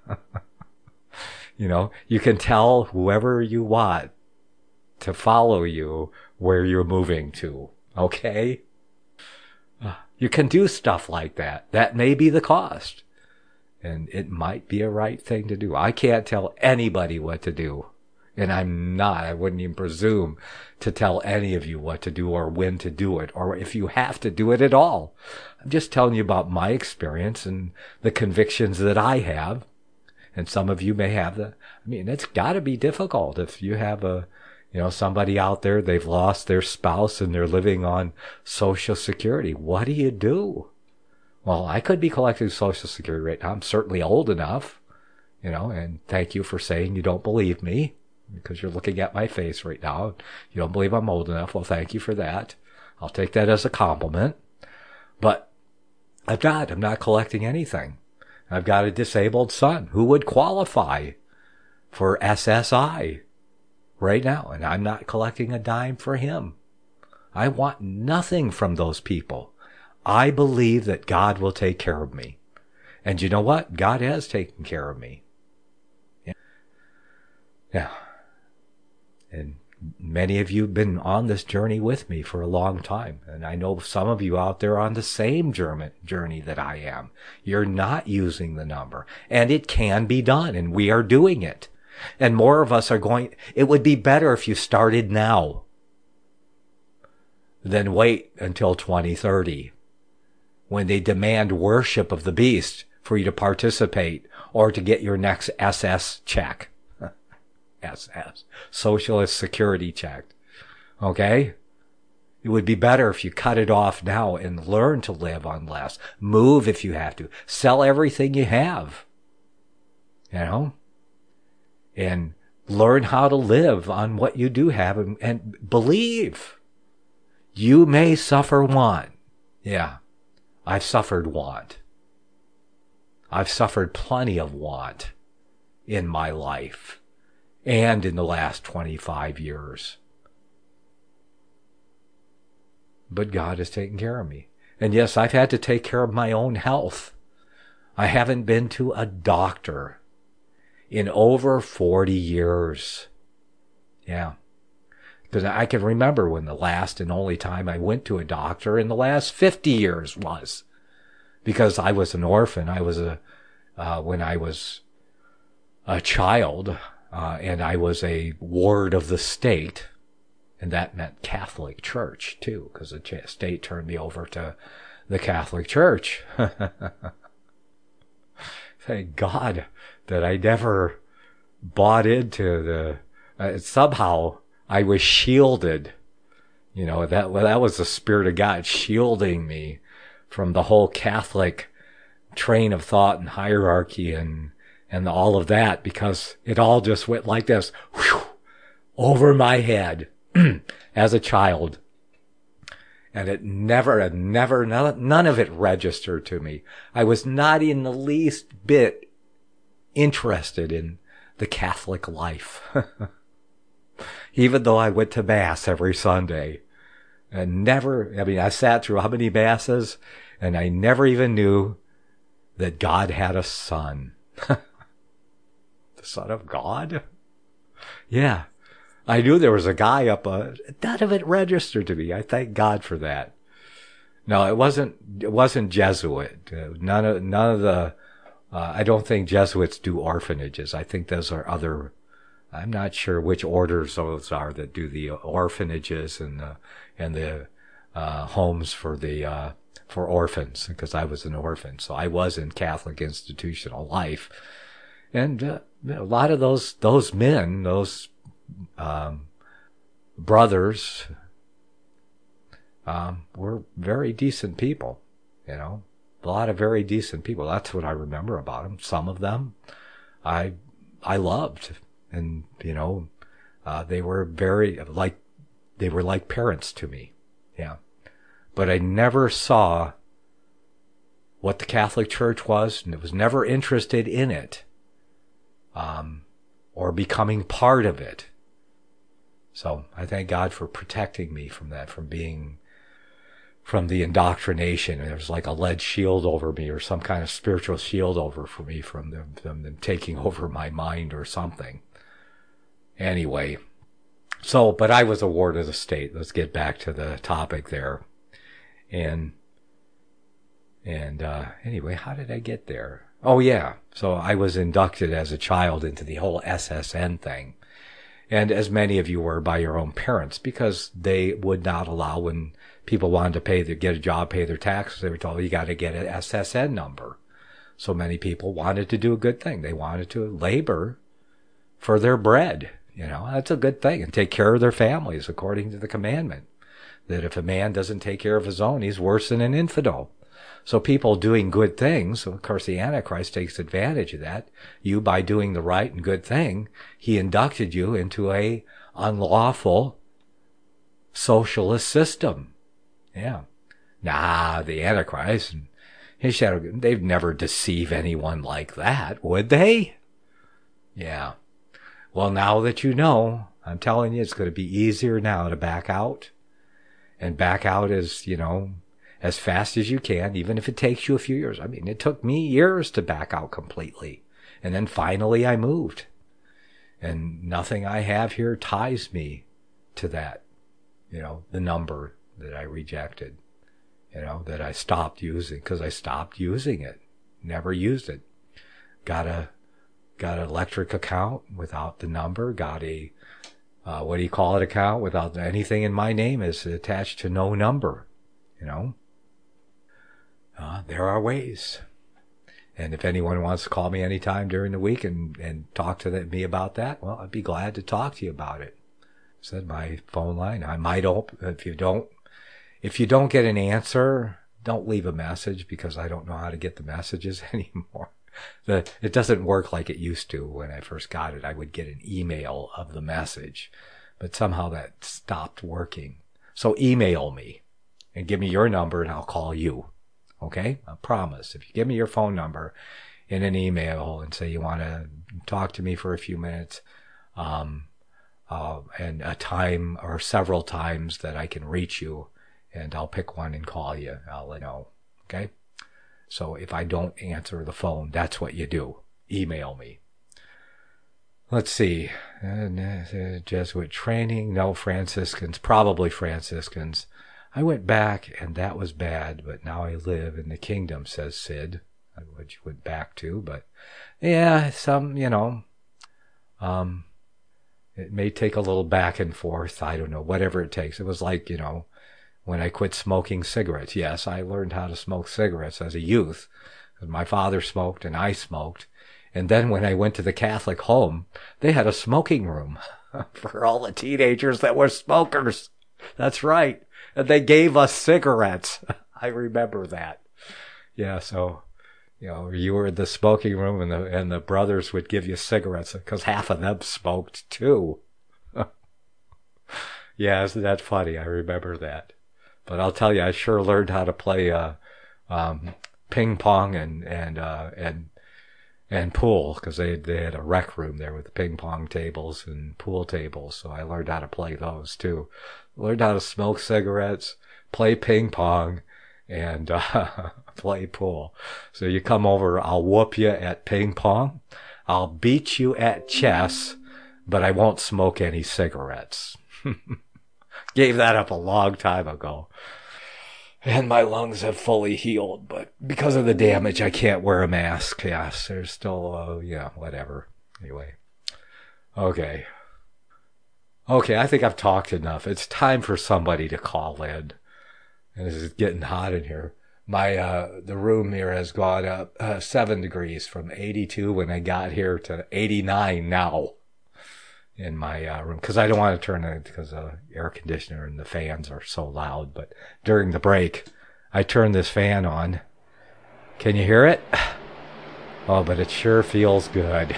You can tell whoever you want to follow you where you're moving to, okay? You can do stuff like that. That may be the cost. And it might be a right thing to do. I can't tell anybody what to do. And I wouldn't even presume to tell any of you what to do or when to do it or if you have to do it at all. I'm just telling you about my experience and the convictions that I have. And some of you may have it's gotta be difficult if you have somebody out there, they've lost their spouse and they're living on Social Security. What do you do? Well, I could be collecting Social Security right now. I'm certainly old enough, and thank you for saying you don't believe me. because you're looking at my face right now. You don't believe I'm old enough. Well, thank you for that. I'll take that as a compliment. But I'm not collecting anything. I've got a disabled son who would qualify for SSI right now, and I'm not collecting a dime for him. I want nothing from those people. I believe that God will take care of me. And you know what? God has taken care of me. Yeah. And many of you have been on this journey with me for a long time. And I know some of you out there are on the same journey that I am. You're not using the number. And it can be done. And we are doing it. And more of us are going. It would be better if you started now than wait until 2030, when they demand worship of the beast for you to participate or to get your next SS check. SS, Socialist Security check. Okay? It would be better if you cut it off now and learn to live on less. Move if you have to. Sell everything you have. You know? And learn how to live on what you do have, and believe. You may suffer want. Yeah. I've suffered want. I've suffered plenty of want in my life and in the last 25 years. But God has taken care of me. And yes, I've had to take care of my own health. I haven't been to a doctor in over 40 years. Yeah. Because I can remember when the last and only time I went to a doctor in the last 50 years was. Because I was an orphan. I was when I was a child, and I was a ward of the state. And that meant Catholic Church, too, because the state turned me over to the Catholic Church. Thank God that I never bought into somehow I was shielded. You know, that was the Spirit of God shielding me from the whole Catholic train of thought and hierarchy and all of that, because it all just went like this, whew, over my head as a child. And it never, none of it registered to me. I was not in the least bit interested in the Catholic life. Even though I went to Mass every Sunday. And I sat through how many Masses, and I never even knew that God had a son. The Son of God? Yeah. I knew there was a guy none of it registered to me. I thank God for that. No, it wasn't Jesuit. None of the, I don't think Jesuits do orphanages. I think those are other, I'm not sure which orders those are that do the orphanages and the homes for orphans, because I was an orphan. So I was in Catholic institutional life. And a lot of those men, those brothers, were very decent people, you know, a lot of very decent people. That's what I remember about them. Some of them I loved, and, you know, they were like parents to me. Yeah. But I never saw what the Catholic Church was, and was never interested in it, or becoming part of it. So I thank God for protecting me from that, from the indoctrination. There's like a lead shield over me, or some kind of spiritual shield over for me from them taking over my mind or something. Anyway, but I was a ward of the state. Let's get back to the topic there. And anyway, how did I get there? Oh yeah. So I was inducted as a child into the whole SSN thing. And as many of you were by your own parents, because they would not allow, when people wanted to get a job, pay their taxes, they were told, you got to get an SSN number. So many people wanted to do a good thing. They wanted to labor for their bread. You know, that's a good thing, and take care of their families according to the commandment, that if a man doesn't take care of his own, he's worse than an infidel. So people doing good things, of course the Antichrist takes advantage of that. You, by doing the right and good thing, he inducted you into a unlawful socialist system. Yeah. Nah, the Antichrist and his shadow, they'd never deceive anyone like that, would they? Yeah. Well, now that you know, I'm telling you, it's going to be easier now to back out. And back out as, as fast as you can, even if it takes you a few years. I mean, it took me years to back out completely. And then finally I moved. And nothing I have here ties me to that, the number that I rejected, that I stopped using, because I stopped using it. Never used it. Got an electric account without the number, got a account without anything in my name is attached to no number, there are ways. And if anyone wants to call me anytime during the week and talk to me about that, well, I'd be glad to talk to you about it. Said my phone line. I might open, if you don't get an answer, don't leave a message, because I don't know how to get the messages anymore. It doesn't work like it used to. When I first got it, I would get an email of the message, but somehow that stopped working. So email me and give me your number and I'll call you. Okay? I promise. If you give me your phone number in an email and say you want to talk to me for a few minutes, and a time or several times that I can reach you, and I'll pick one and call you. I'll let you know. Okay? So if I don't answer the phone, that's what you do. Email me. Let's see. Jesuit training. No, Franciscans. Probably Franciscans. I went back and that was bad, but now I live in the kingdom, says Sid. Which you went back to, but yeah, it may take a little back and forth. I don't know, whatever it takes. It was like, when I quit smoking cigarettes. Yes, I learned how to smoke cigarettes as a youth. My father smoked and I smoked. And then when I went to the Catholic home, they had a smoking room for all the teenagers that were smokers. That's right. And they gave us cigarettes. I remember that. Yeah, so, you were in the smoking room and the brothers would give you cigarettes because half of them smoked too. Yeah, isn't that funny? I remember that. But I'll tell you, I sure learned how to play ping pong and pool, because they had a rec room there with the ping pong tables and pool tables. So I learned how to play those too. Learned how to smoke cigarettes, play ping pong, and play pool. So you come over, I'll whoop you at ping pong, I'll beat you at chess, but I won't smoke any cigarettes. Gave that up a long time ago. And my lungs have fully healed, but because of the damage, I can't wear a mask. Yes, there's still, whatever. Anyway. Okay, I think I've talked enough. It's time for somebody to call in. And this is getting hot in here. The room here has gone up 7 degrees from 82 when I got here to 89 now. In my room, because I don't want to turn it, because the air conditioner and the fans are so loud. But during the break, I turned this fan on. Can you hear it? Oh, but it sure feels good.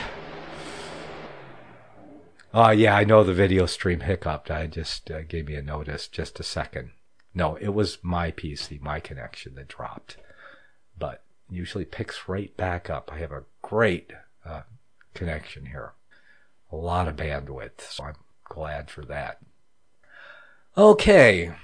Oh, yeah, I know the video stream hiccuped. I just gave me a notice. Just a second. No, it was my PC, my connection that dropped. But usually picks right back up. I have a great connection here. A lot of bandwidth, so I'm glad for that. Okay.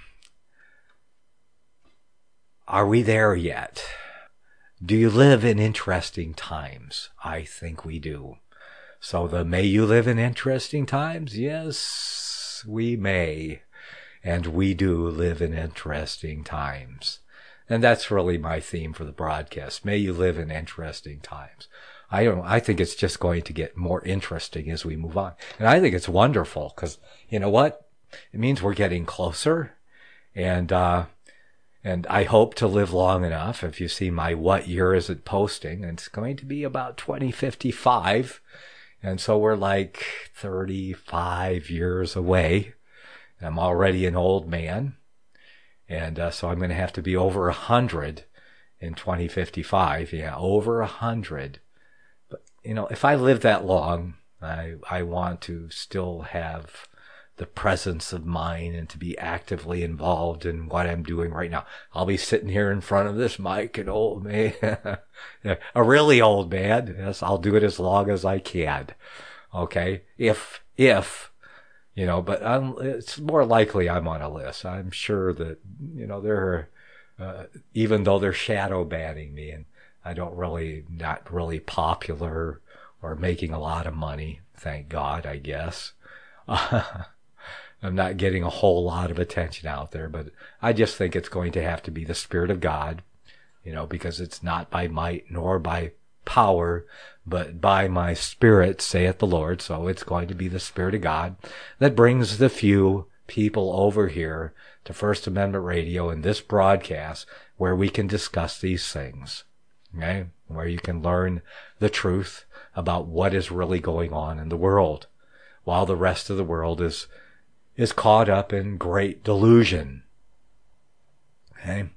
Are we there yet? Do you live in interesting times? I think we do. So may you live in interesting times? Yes, we may. And we do live in interesting times. And that's really my theme for the broadcast. May you live in interesting times. I think it's just going to get more interesting as we move on. And I think it's wonderful, because you know what? It means we're getting closer. And I hope to live long enough. If you see my what year is it posting, it's going to be about 2055. And so we're like 35 years away. I'm already an old man. And so I'm going to have to be over 100 in 2055. Yeah, over 100. But, if I live that long, I want to still have the presence of mind and to be actively involved in what I'm doing right now. I'll be sitting here in front of this mic, an old man, a really old man. Yes, I'll do it as long as I can. Okay. If, but it's more likely I'm on a list. I'm sure that, there are, even though they're shadow banning me and not really popular or making a lot of money, thank God, I guess. I'm not getting a whole lot of attention out there, but I just think it's going to have to be the Spirit of God, because it's not by might nor by power, but by my Spirit, saith the Lord. So it's going to be the Spirit of God that brings the few people over here to First Amendment Radio in this broadcast where we can discuss these things, okay? Where you can learn the truth about what is really going on in the world, while the rest of the world is caught up in great delusion. Okay?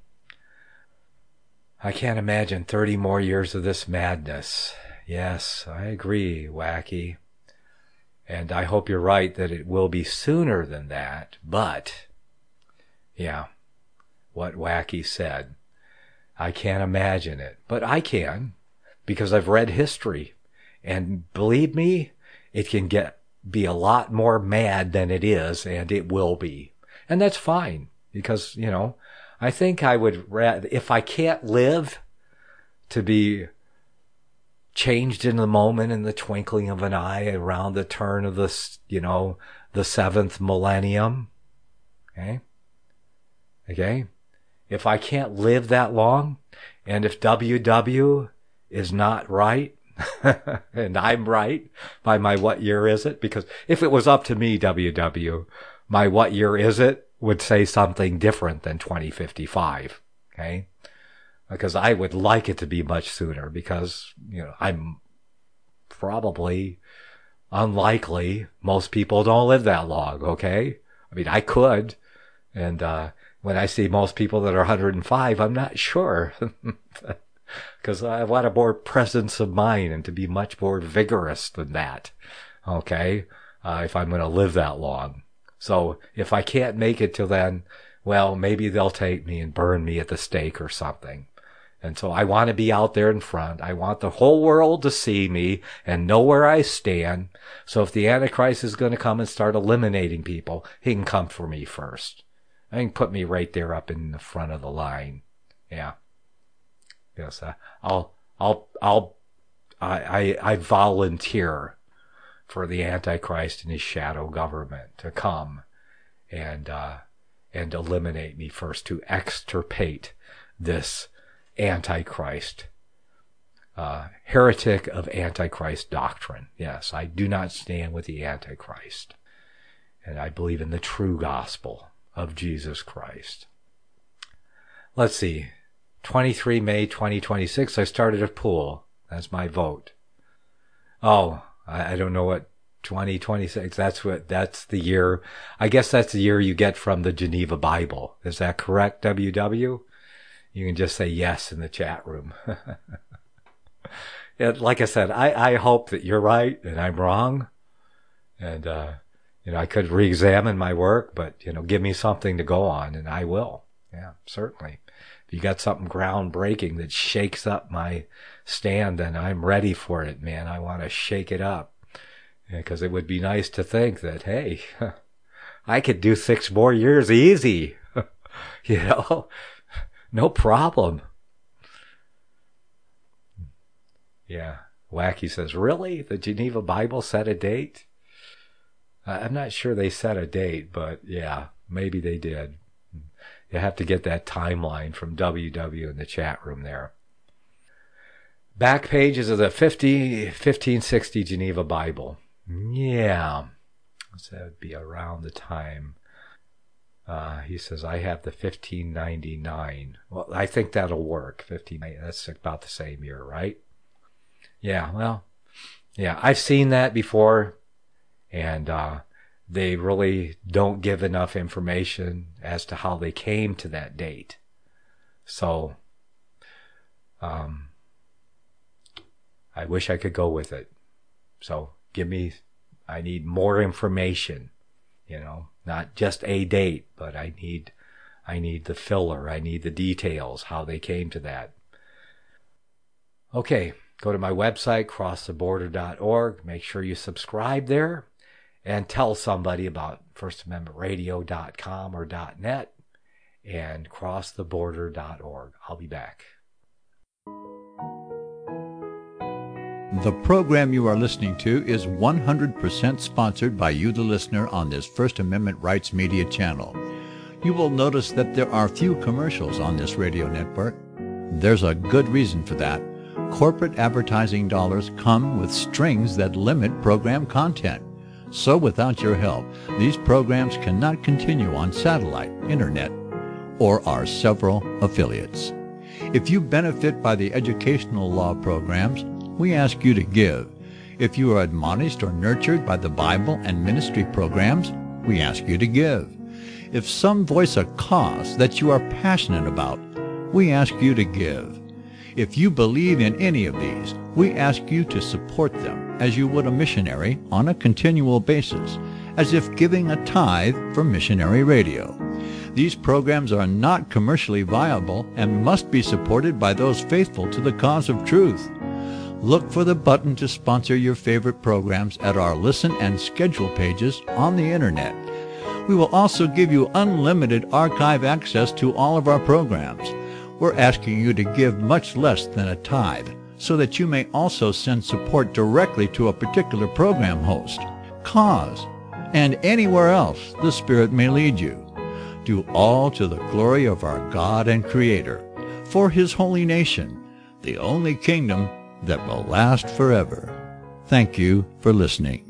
I can't imagine 30 more years of this madness. Yes, I agree, Wacky. And I hope you're right that it will be sooner than that. But, yeah, what Wacky said, I can't imagine it. But I can, because I've read history. And believe me, it can be a lot more mad than it is, and it will be. And that's fine, because, I think I would rather, if I can't live to be changed in the moment, in the twinkling of an eye, around the turn of the 7th millennium, okay? If I can't live that long, and if WW is not right, and I'm right by my what year is it? Because if it was up to me, WW, my what year is it would say something different than 2055. Okay? Because I would like it to be much sooner, because, I'm probably unlikely. Most people don't live that long. Okay? I mean, I could. And, when I see most people that are 105, I'm not sure. Because I want a more presence of mind and to be much more vigorous than that, okay, if I'm going to live that long. So if I can't make it till then, well, maybe they'll take me and burn me at the stake or something. And so I want to be out there in front. I want the whole world to see me and know where I stand. So if the Antichrist is going to come and start eliminating people, he can come for me first. He can put me right there up in the front of the line. Yeah. Yes, I volunteer for the Antichrist and his shadow government to come and eliminate me first, to extirpate this Antichrist, heretic of Antichrist doctrine. Yes, I do not stand with the Antichrist, and I believe in the true gospel of Jesus Christ. Let's see. 23 May 2026, I started a pool. That's my vote. Oh, I don't know what 2026, that's the year. I guess that's the year you get from the Geneva Bible. Is that correct, WW? You can just say yes in the chat room. Like I said, I hope that you're right and I'm wrong. And, I could re-examine my work, but, give me something to go on and I will. Yeah, certainly. You got something groundbreaking that shakes up my stand, then I'm ready for it, man. I want to shake it up. Because it would be nice to think that, hey, I could do 6 more years easy. No problem. Yeah. Wacky says, really? The Geneva Bible set a date? I'm not sure they set a date, but yeah, maybe they did. You have to get that timeline from WW in the chat room there. Back pages of the 1560 Geneva Bible. Yeah. So that would be around the time. He says, I have the 1599. Well, I think that'll work. 1590, that's about the same year, right? Yeah, well, yeah, I've seen that before. And, they really don't give enough information as to how they came to that date. So, I wish I could go with it. So I need more information, not just a date, but I need the filler. I need the details, how they came to that. Okay, go to my website, crosstheborder.org. Make sure you subscribe there and tell somebody about firstamendmentradio.com or .net and crosstheborder.org. I'll be back. The program you are listening to is 100% sponsored by you, the listener, on this First Amendment Rights Media channel. You will notice that there are few commercials on this radio network. There's a good reason for that. Corporate advertising dollars come with strings that limit program content. So without your help, these programs cannot continue on satellite, internet, or our several affiliates. If you benefit by the educational law programs, we ask you to give. If you are admonished or nurtured by the Bible and ministry programs, we ask you to give. If some voice a cause that you are passionate about, we ask you to give. If you believe in any of these, we ask you to support them as you would a missionary on a continual basis, as if giving a tithe for missionary radio. These programs are not commercially viable and must be supported by those faithful to the cause of truth. Look for the button to sponsor your favorite programs at our listen and schedule pages on the internet. We will also give you unlimited archive access to all of our programs. We're asking you to give much less than a tithe so that you may also send support directly to a particular program host, cause, and anywhere else the Spirit may lead you. Do all to the glory of our God and Creator, for His holy nation, the only kingdom that will last forever. Thank you for listening.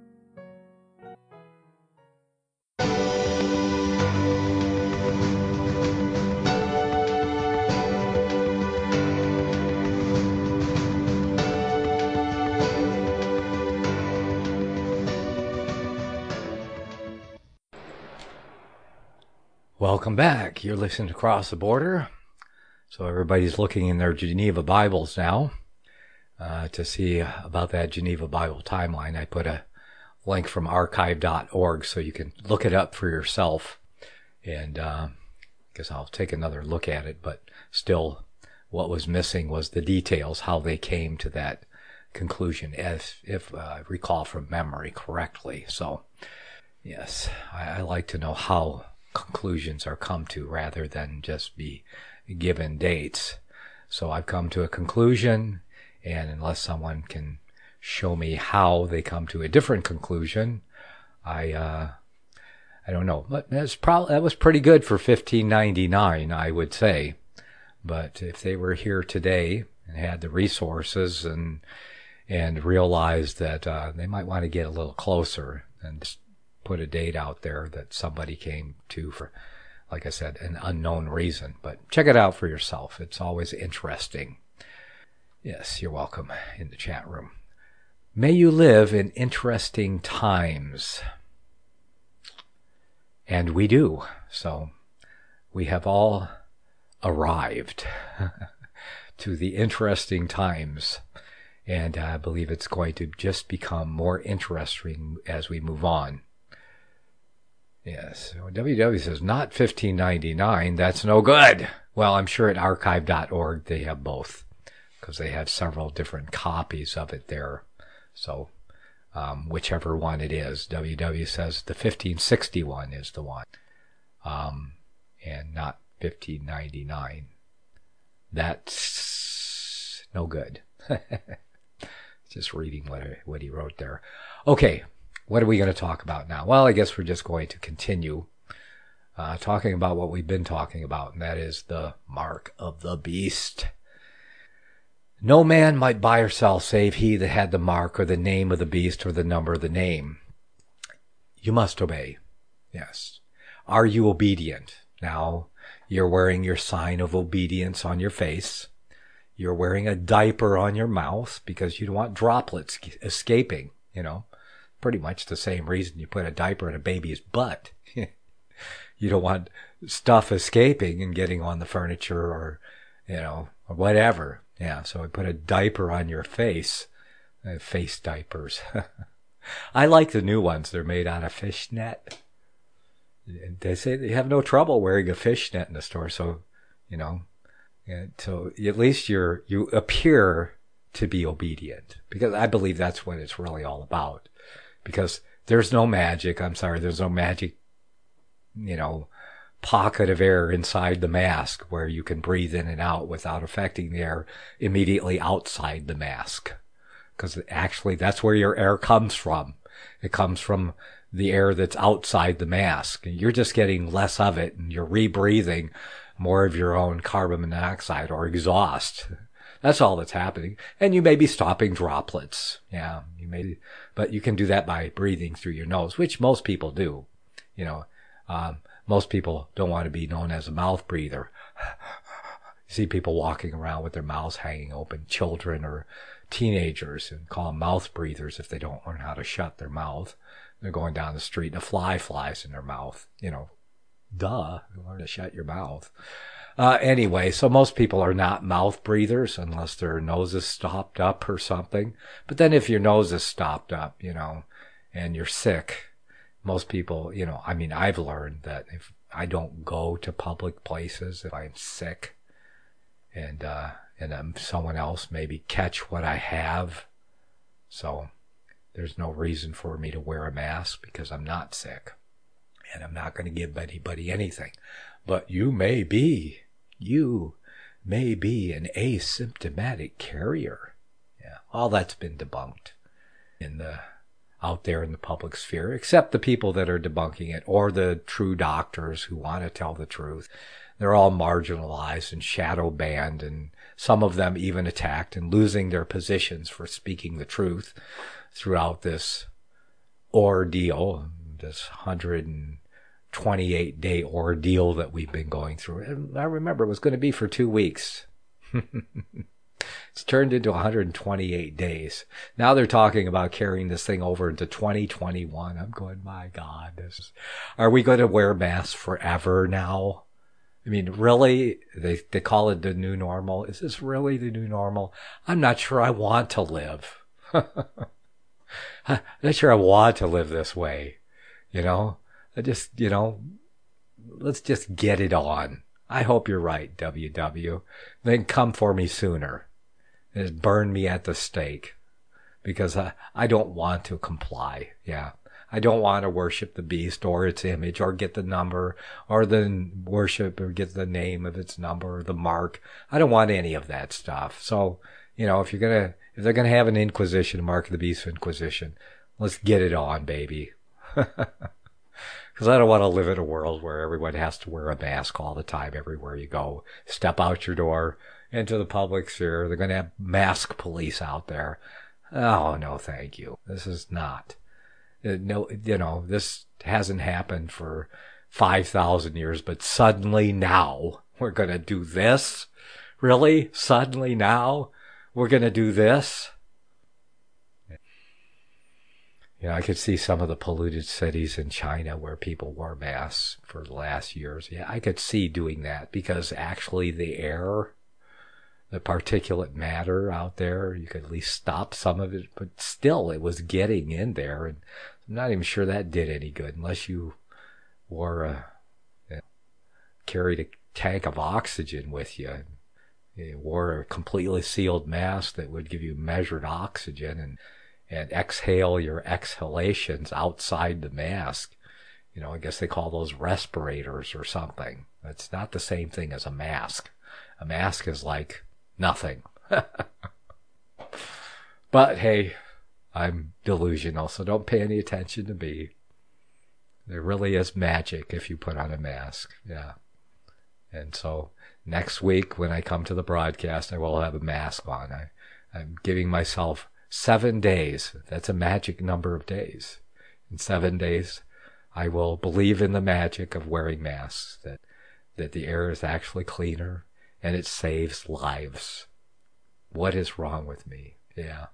Welcome back. You're listening to Cross the Border. So everybody's looking in their Geneva Bibles now to see about that Geneva Bible timeline. I put a link from archive.org so you can look it up for yourself. And I guess I'll take another look at it. But still, what was missing was the details, how they came to that conclusion, if I recall from memory correctly. So, yes, I like to know how conclusions are come to rather than just be given dates. So I've come to a conclusion, and unless someone can show me how they come to a different conclusion, I don't know. But that was pretty good for 1599, I would say. But if they were here today and had the resources and realized that they might want to get a little closer and just put a date out there that somebody came to for, like I said, an unknown reason. But check it out for yourself. It's always interesting. Yes, you're welcome in the chat room. May you live in interesting times. And we do. So we have all arrived to the interesting times. And I believe it's going to just become more interesting as we move on. Yes, WW says, not 1599, that's no good. Well, I'm sure at archive.org they have both, because they have several different copies of it there. So, whichever one it is, WW says the 1561 is the one, and not 1599. That's no good. Just reading what he wrote there. Okay. What are we going to talk about now? Well, I guess we're just going to continue talking about what we've been talking about, and that is the mark of the beast. No man might buy or sell save he that had the mark or the name of the beast or the number of the name. You must obey. Yes. Are you obedient? Now, you're wearing your sign of obedience on your face. You're wearing a diaper on your mouth because you don't want droplets escaping, Pretty much the same reason you put a diaper in a baby's butt. You don't want stuff escaping and getting on the furniture or, or whatever. Yeah, so we put a diaper on your face. Face diapers. I like the new ones. They're made out of fishnet. They say they have no trouble wearing a fishnet in the store. So, so at least you appear to be obedient, because I believe that's what it's really all about. Because there's no magic. I'm sorry. There's no magic, pocket of air inside the mask where you can breathe in and out without affecting the air immediately outside the mask. Because actually that's where your air comes from. It comes from the air that's outside the mask. You're just getting less of it, and you're rebreathing more of your own carbon monoxide or exhaust. That's all that's happening. And you may be stopping droplets. Yeah, but you can do that by breathing through your nose, which most people do. Most people don't want to be known as a mouth breather. You see people walking around with their mouths hanging open, children or teenagers, and call them mouth breathers if they don't learn how to shut their mouth. They're going down the street and a fly flies in their mouth. Duh, you learn to shut your mouth. Anyway, so most people are not mouth breathers unless their nose is stopped up or something. But then if your nose is stopped up, and you're sick, most people, I've learned that if I don't go to public places if I'm sick, and someone else maybe catch what I have. So there's no reason for me to wear a mask because I'm not sick, and I'm not going to give anybody anything. But you may be an asymptomatic carrier. Yeah, all that's been debunked out there in the public sphere, except the people that are debunking it, or the true doctors who want to tell the truth. They're all marginalized and shadow banned, and some of them even attacked and losing their positions for speaking the truth throughout this ordeal, this 128-day ordeal that we've been going through. And I remember it was going to be for 2 weeks. It's turned into 128 days. Now they're talking about carrying this thing over into 2021. I'm going, my God, are we going to wear masks forever now? I mean, really? They call it the new normal. Is this really the new normal? I'm not sure I want to live. I'm not sure I want to live this way. I just, let's just get it on. I hope you're right, WW. Then come for me sooner. And burn me at the stake. Because I don't want to comply. Yeah. I don't want to worship the beast or its image or get the number or the worship or get the name of its number or the mark. I don't want any of that stuff. So, if they're going to have an Inquisition, Mark of the Beast Inquisition, let's get it on, baby. Because I don't want to live in a world where everyone has to wear a mask all the time everywhere you go. Step out your door into the public sphere. They're going to have mask police out there. Oh, no, thank you. This is not. This hasn't happened for 5,000 years, but suddenly now we're going to do this? Really? Suddenly now we're going to do this? I could see some of the polluted cities in China where people wore masks for the last years. Yeah, I could see doing that because actually the air, the particulate matter out there, you could at least stop some of it, but still it was getting in there, and I'm not even sure that did any good unless you carried a tank of oxygen with you. You wore a completely sealed mask that would give you measured oxygen and exhale your exhalations outside the mask. I guess they call those respirators or something. It's not the same thing as a mask. A mask is like nothing. But hey, I'm delusional, so don't pay any attention to me. There really is magic if you put on a mask. Yeah. And so next week when I come to the broadcast, I will have a mask on. I'm giving myself 7 days. That's a magic number of days. In 7 days, I will believe in the magic of wearing masks, that the air is actually cleaner and it saves lives. What is wrong with me? Yeah.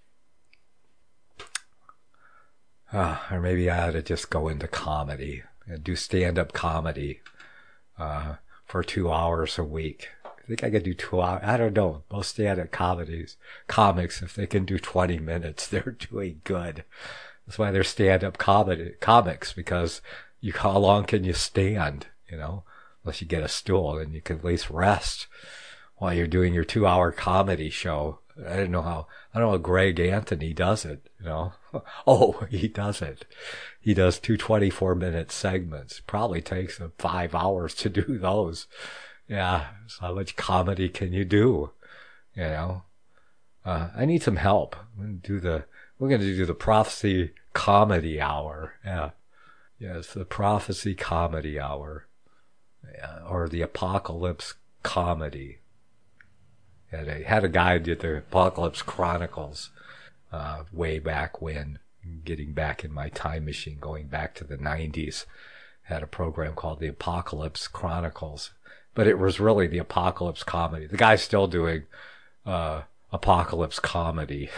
Or maybe I ought to just go into comedy and do stand-up comedy for 2 hours a week. think I could do 2 hours. I don't know. Most stand-up comics, if they can do 20 minutes, they're doing good. That's why they're stand-up comics, because how long can you stand, unless you get a stool, and you can at least rest while you're doing your 2-hour comedy show. I don't know how Greg Anthony does it, Oh, he does it. He does 2 24-minute segments. Probably takes him 5 hours to do those. Yeah, so how much comedy can you do? I need some help. We're going to do the Prophecy Comedy Hour. Yeah. Yes, the Prophecy Comedy Hour. Yeah, or the Apocalypse Comedy. Yeah, they had a guy who did the Apocalypse Chronicles way back when, getting back in my time machine, going back to the 90s. Had a program called the Apocalypse Chronicles. But it was really the Apocalypse Comedy. The guy's still doing Apocalypse Comedy.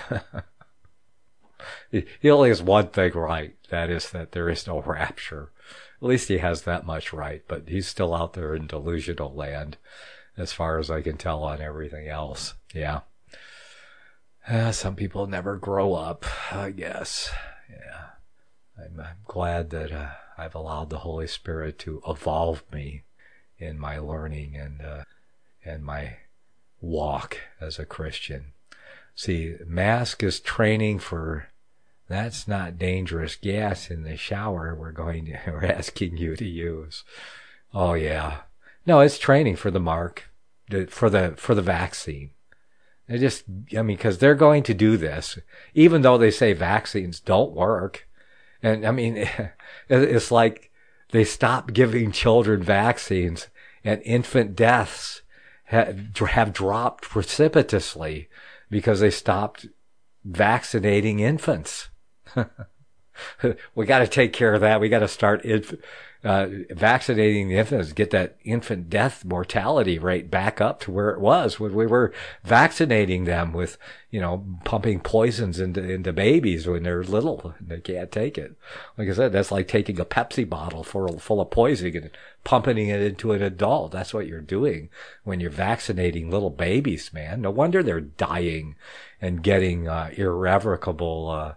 He only has one thing right. That is that there is no rapture. At least he has that much right. But he's still out there in delusional land, as far as I can tell on everything else. Yeah. Some people never grow up, I guess. Yeah. I'm glad that I've allowed the Holy Spirit to evolve me in my learning and my walk as a Christian. See, mask is training for that's not dangerous gas in the shower we're asking you to use. Oh yeah. No, it's training for the mark, for the vaccine. Because they're going to do this, even though they say vaccines don't work. And it's like they stopped giving children vaccines, and infant deaths have dropped precipitously because they stopped vaccinating infants. We got to take care of that. We got to start vaccinating the infants, get that infant death mortality rate back up to where it was when we were vaccinating them with, pumping poisons into babies when they're little and they can't take it. Like I said, that's like taking a Pepsi bottle full of poison and pumping it into an adult. That's what you're doing when you're vaccinating little babies, man. No wonder they're dying and getting irrevocable,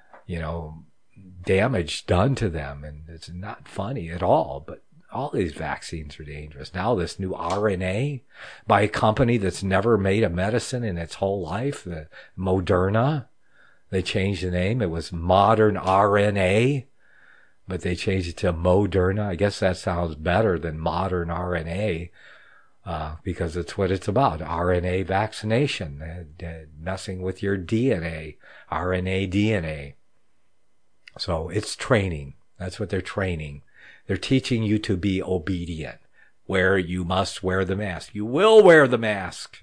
damage done to them, and it's not funny at all. But all these vaccines are dangerous. Now this new RNA by a company that's never made a medicine in its whole life, Moderna, they changed the name. It was modern RNA, but they changed it to Moderna. I guess that sounds better than modern RNA, because it's what it's about, RNA vaccination, messing with your DNA, RNA, DNA. So it's training. That's what they're training. They're teaching you to be obedient, where you must wear the mask. You will wear the mask.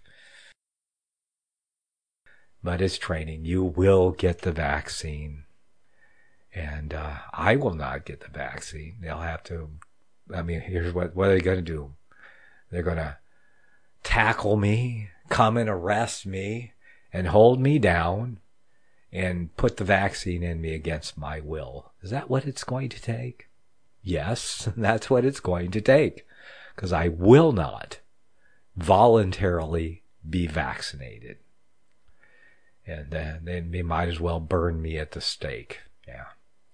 But it's training. You will get the vaccine. And I will not get the vaccine. They'll have to, here's what are they going to do? They're going to tackle me, come and arrest me, and hold me down, and put the vaccine in me against my will. Is that what it's going to take? Yes, that's what it's going to take. Because I will not voluntarily be vaccinated. And then they might as well burn me at the stake. Yeah.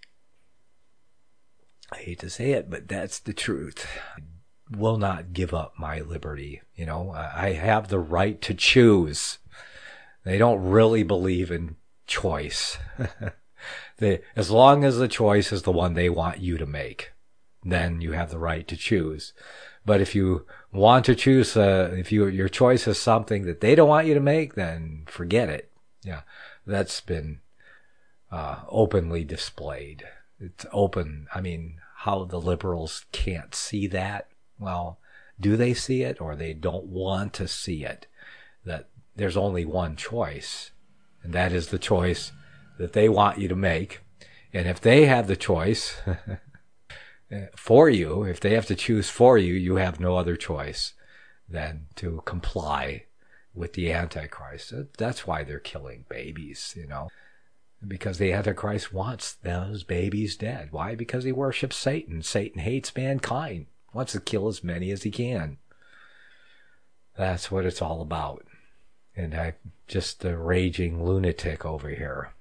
I hate to say it, but that's the truth. I will not give up my liberty. I have the right to choose. They don't really believe in choice. As long as the choice is the one they want you to make, then you have the right to choose. But if you want to choose, if your choice is something that they don't want you to make, then forget it. Yeah, that's been openly displayed. It's open. How the liberals can't see that? Well, do they see it, or they don't want to see it? That there's only one choice. And that is the choice that they want you to make. And if they have the choice for you, if they have to choose for you, you have no other choice than to comply with the Antichrist. That's why they're killing babies, because the Antichrist wants those babies dead. Why? Because he worships Satan. Satan hates mankind, wants to kill as many as he can. That's what it's all about. And I'm just a raging lunatic over here.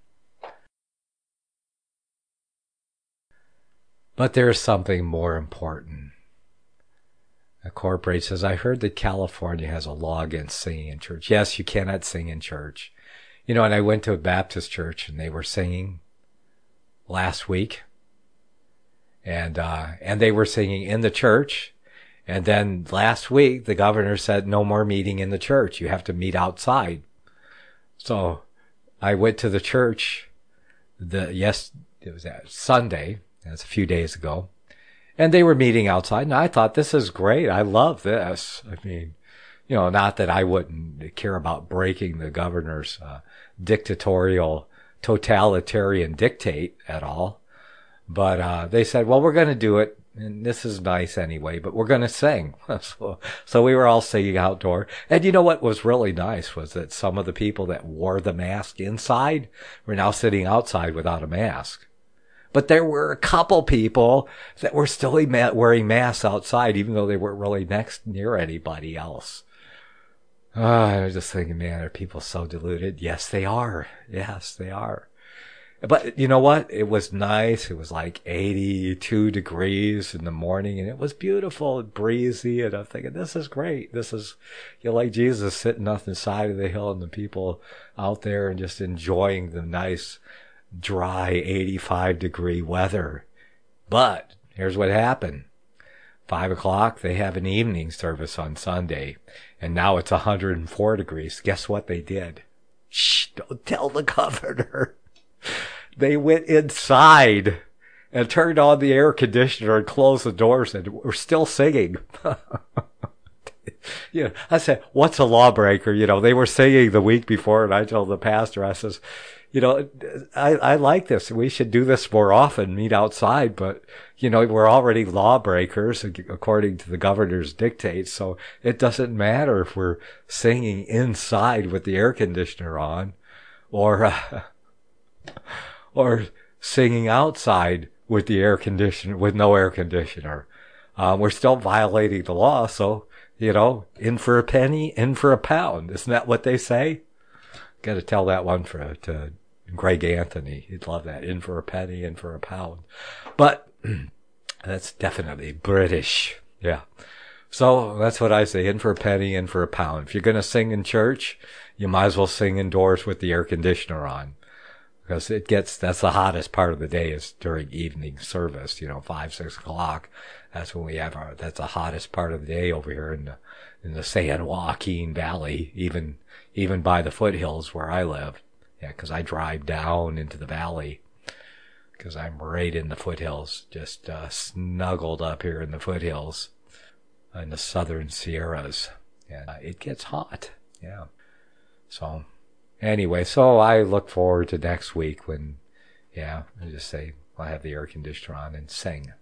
But there's something more important. A corporate says, I heard that California has a law against singing in church. Yes, you cannot sing in church. And I went to a Baptist church and they were singing last week. And they were singing in the church. And then last week, the governor said, no more meeting in the church. You have to meet outside. So I went to the church. It was Sunday. That's a few days ago. And they were meeting outside. And I thought, this is great. I love this. I mean, not that I wouldn't care about breaking the governor's dictatorial, totalitarian dictate at all. But they said, well, we're going to do it. And this is nice anyway, but we're going to sing. So we were all singing outdoor. And you know what was really nice was that some of the people that wore the mask inside were now sitting outside without a mask. But there were a couple people that were still wearing masks outside, even though they weren't really near anybody else. I was just thinking, man, are people so deluded? Yes, they are. Yes, they are. But you know what? It was nice. It was like 82 degrees in the morning, and it was beautiful and breezy. And I'm thinking, this is great. This is, like Jesus sitting on the side of the hill and the people out there and just enjoying the nice, dry 85-degree weather. But here's what happened. 5 o'clock, they have an evening service on Sunday, and now it's 104 degrees. Guess what they did? Shh, don't tell the governor. They went inside and turned on the air conditioner and closed the doors, and we're still singing. I said, what's a lawbreaker? They were singing the week before, and I told the pastor, I says, I like this. We should do this more often, meet outside, but, we're already lawbreakers according to the governor's dictates, so it doesn't matter if we're singing inside with the air conditioner on, or singing outside with no air conditioner. We're still violating the law, so, in for a penny, in for a pound. Isn't that what they say? Got to tell that one to Greg Anthony. He'd love that. In for a penny, in for a pound. But that's definitely British. Yeah. So that's what I say. In for a penny, in for a pound. If you're going to sing in church, you might as well sing indoors with the air conditioner on. Because that's the hottest part of the day is during evening service, 5, 6 o'clock. That's when that's the hottest part of the day over here in the San Joaquin Valley, even by the foothills where I live. Yeah, cause I drive down into the valley. Cause I'm right in the foothills, just, snuggled up here in the foothills in the southern Sierras. And it gets hot. Yeah. So, anyway, so I look forward to next week when, I just say, I'll have the air conditioner on and sing.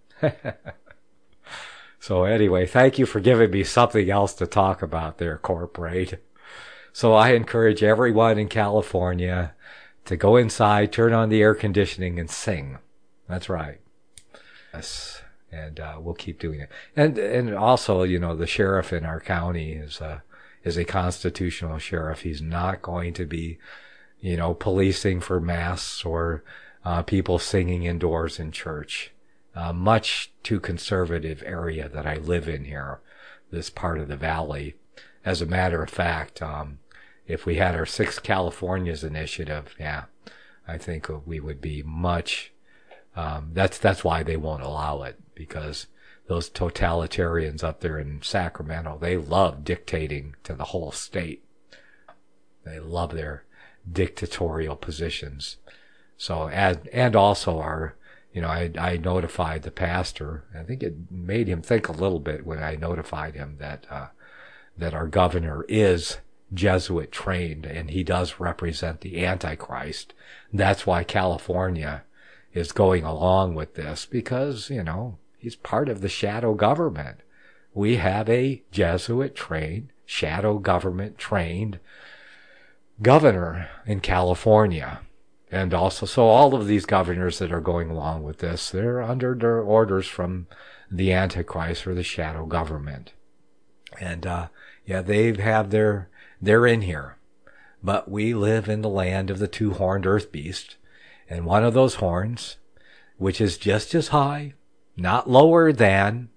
So anyway, thank you for giving me something else to talk about there, Corporate. So I encourage everyone in California to go inside, turn on the air conditioning, and sing. That's right. Yes. And we'll keep doing it. And also, the sheriff in our county is a constitutional sheriff. He's not going to be, policing for masks or people singing indoors in church. Much too conservative area that I live in here, this part of the valley. As a matter of fact, if we had our Six Californias initiative, I think we would be much, that's why they won't allow it, because those totalitarians up there in Sacramento, they love dictating to the whole state. They love their dictatorial positions. So, and also I notified the pastor. I think it made him think a little bit when I notified him that our governor is Jesuit trained and he does represent the Antichrist. That's why California is going along with this, because, he's part of the shadow government. We have a Jesuit trained, shadow government trained governor in California. And also, so all of these governors that are going along with this, they're under their orders from the Antichrist or the shadow government. And, Yeah, they're in here. But we live in the land of the two-horned earth beast. And one of those horns, which is just as high, not lower than,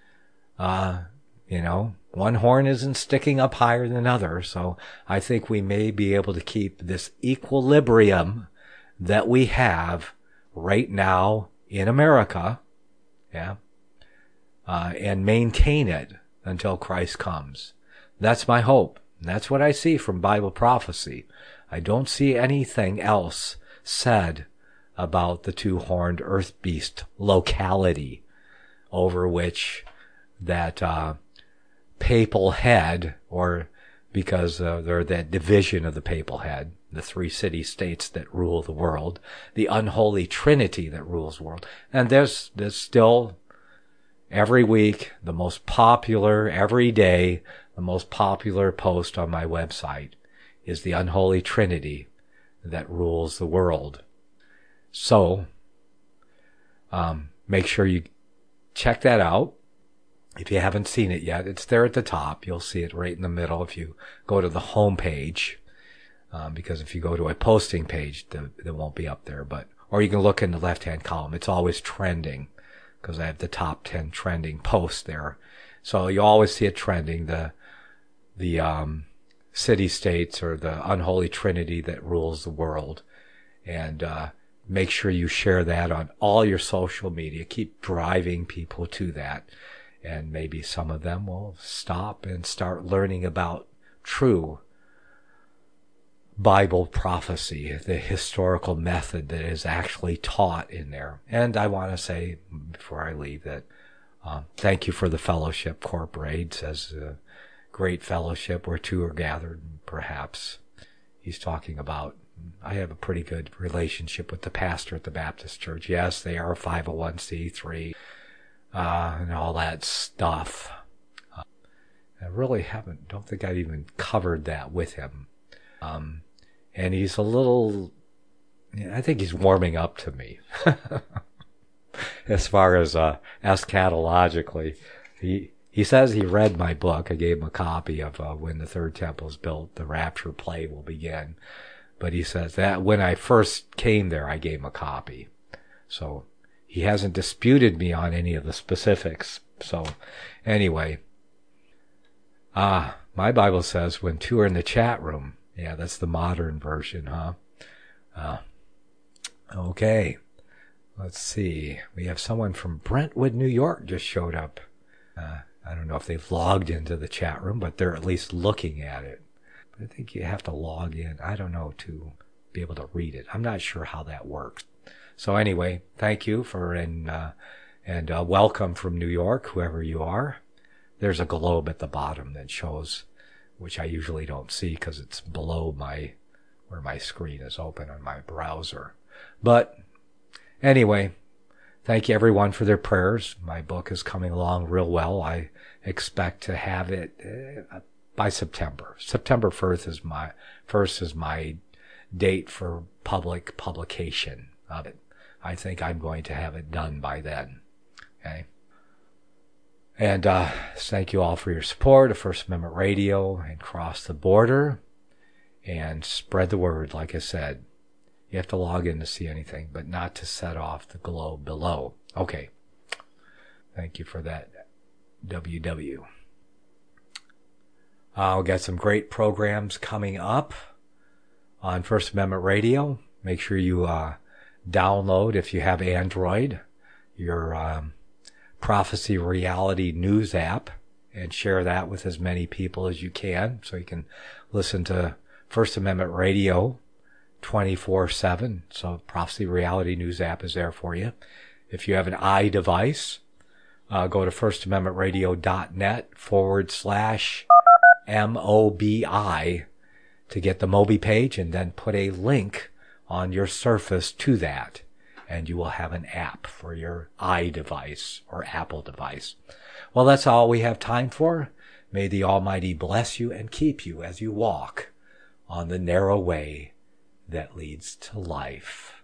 one horn isn't sticking up higher than another. So I think we may be able to keep this equilibrium that we have right now in America, and maintain it until Christ comes. That's my hope. That's what I see from Bible prophecy. I don't see anything else said about the two-horned earth beast locality over which that papal head, or because they're that division of the papal head, the three city-states that rule the world, the unholy trinity that rules the world. And there's still, every week, the most popular, every day, the most popular post on my website is the unholy trinity that rules the world. So, make sure you check that out. If you haven't seen it yet, it's there at the top. You'll see it right in the middle if you go to the home page. Because if you go to a posting page, it won't be up there. Or you can look in the left-hand column. It's always trending, because I have the top 10 trending posts there. So you always see it trending, the city-states, or the unholy trinity that rules the world. And make sure you share that on all your social media. Keep driving people to that. And maybe some of them will stop and start learning about true Bible prophecy, the historical method that is actually taught in there. And I want to say, before I leave, that thank you for the fellowship. Corporate says a great fellowship where two are gathered. Perhaps he's talking about, I have a pretty good relationship with the pastor at the Baptist church. Yes, they are a 501c3 and all that stuff. I really don't think I've even covered that with him. And he's I think he's warming up to me. As far as eschatologically. He says he read my book. I gave him a copy of When the Third Temple is Built, the Rapture Play Will Begin. But he says that when I first came there, I gave him a copy. So he hasn't disputed me on any of the specifics. So anyway, my Bible says when two are in the chat room. Yeah, that's the modern version, huh? Okay. Let's see. We have someone from Brentwood, New York just showed up. I don't know if they've logged into the chat room, but they're at least looking at it. But I think you have to log in, I don't know, to be able to read it. I'm not sure how that works. So anyway, thank you and welcome from New York, whoever you are. There's a globe at the bottom that shows, which I usually don't see because it's below where my screen is open on my browser. But anyway, thank you everyone for their prayers. My book is coming along real well. I expect to have it by September. September 1st is my date for public publication of it. I think I'm going to have it done by then. Okay. And thank you all for your support of First Amendment Radio and Cross the Border. And spread the word, like I said. You have to log in to see anything, but not to set off the globe below. Okay. Thank you for that, WW. I'll get some great programs coming up on First Amendment Radio. Make sure you download, if you have Android, your Prophecy Reality News app and share that with as many people as you can so you can listen to First Amendment Radio 24/7. So Prophecy Reality News app is there for you. If you have an iDevice, go to firstamendmentradio.net/MOBI to get the Mobi page, and then put a link on your Surface to that, and you will have an app for your iDevice or Apple device. Well, that's all we have time for. May the Almighty bless you and keep you as you walk on the narrow way that leads to life.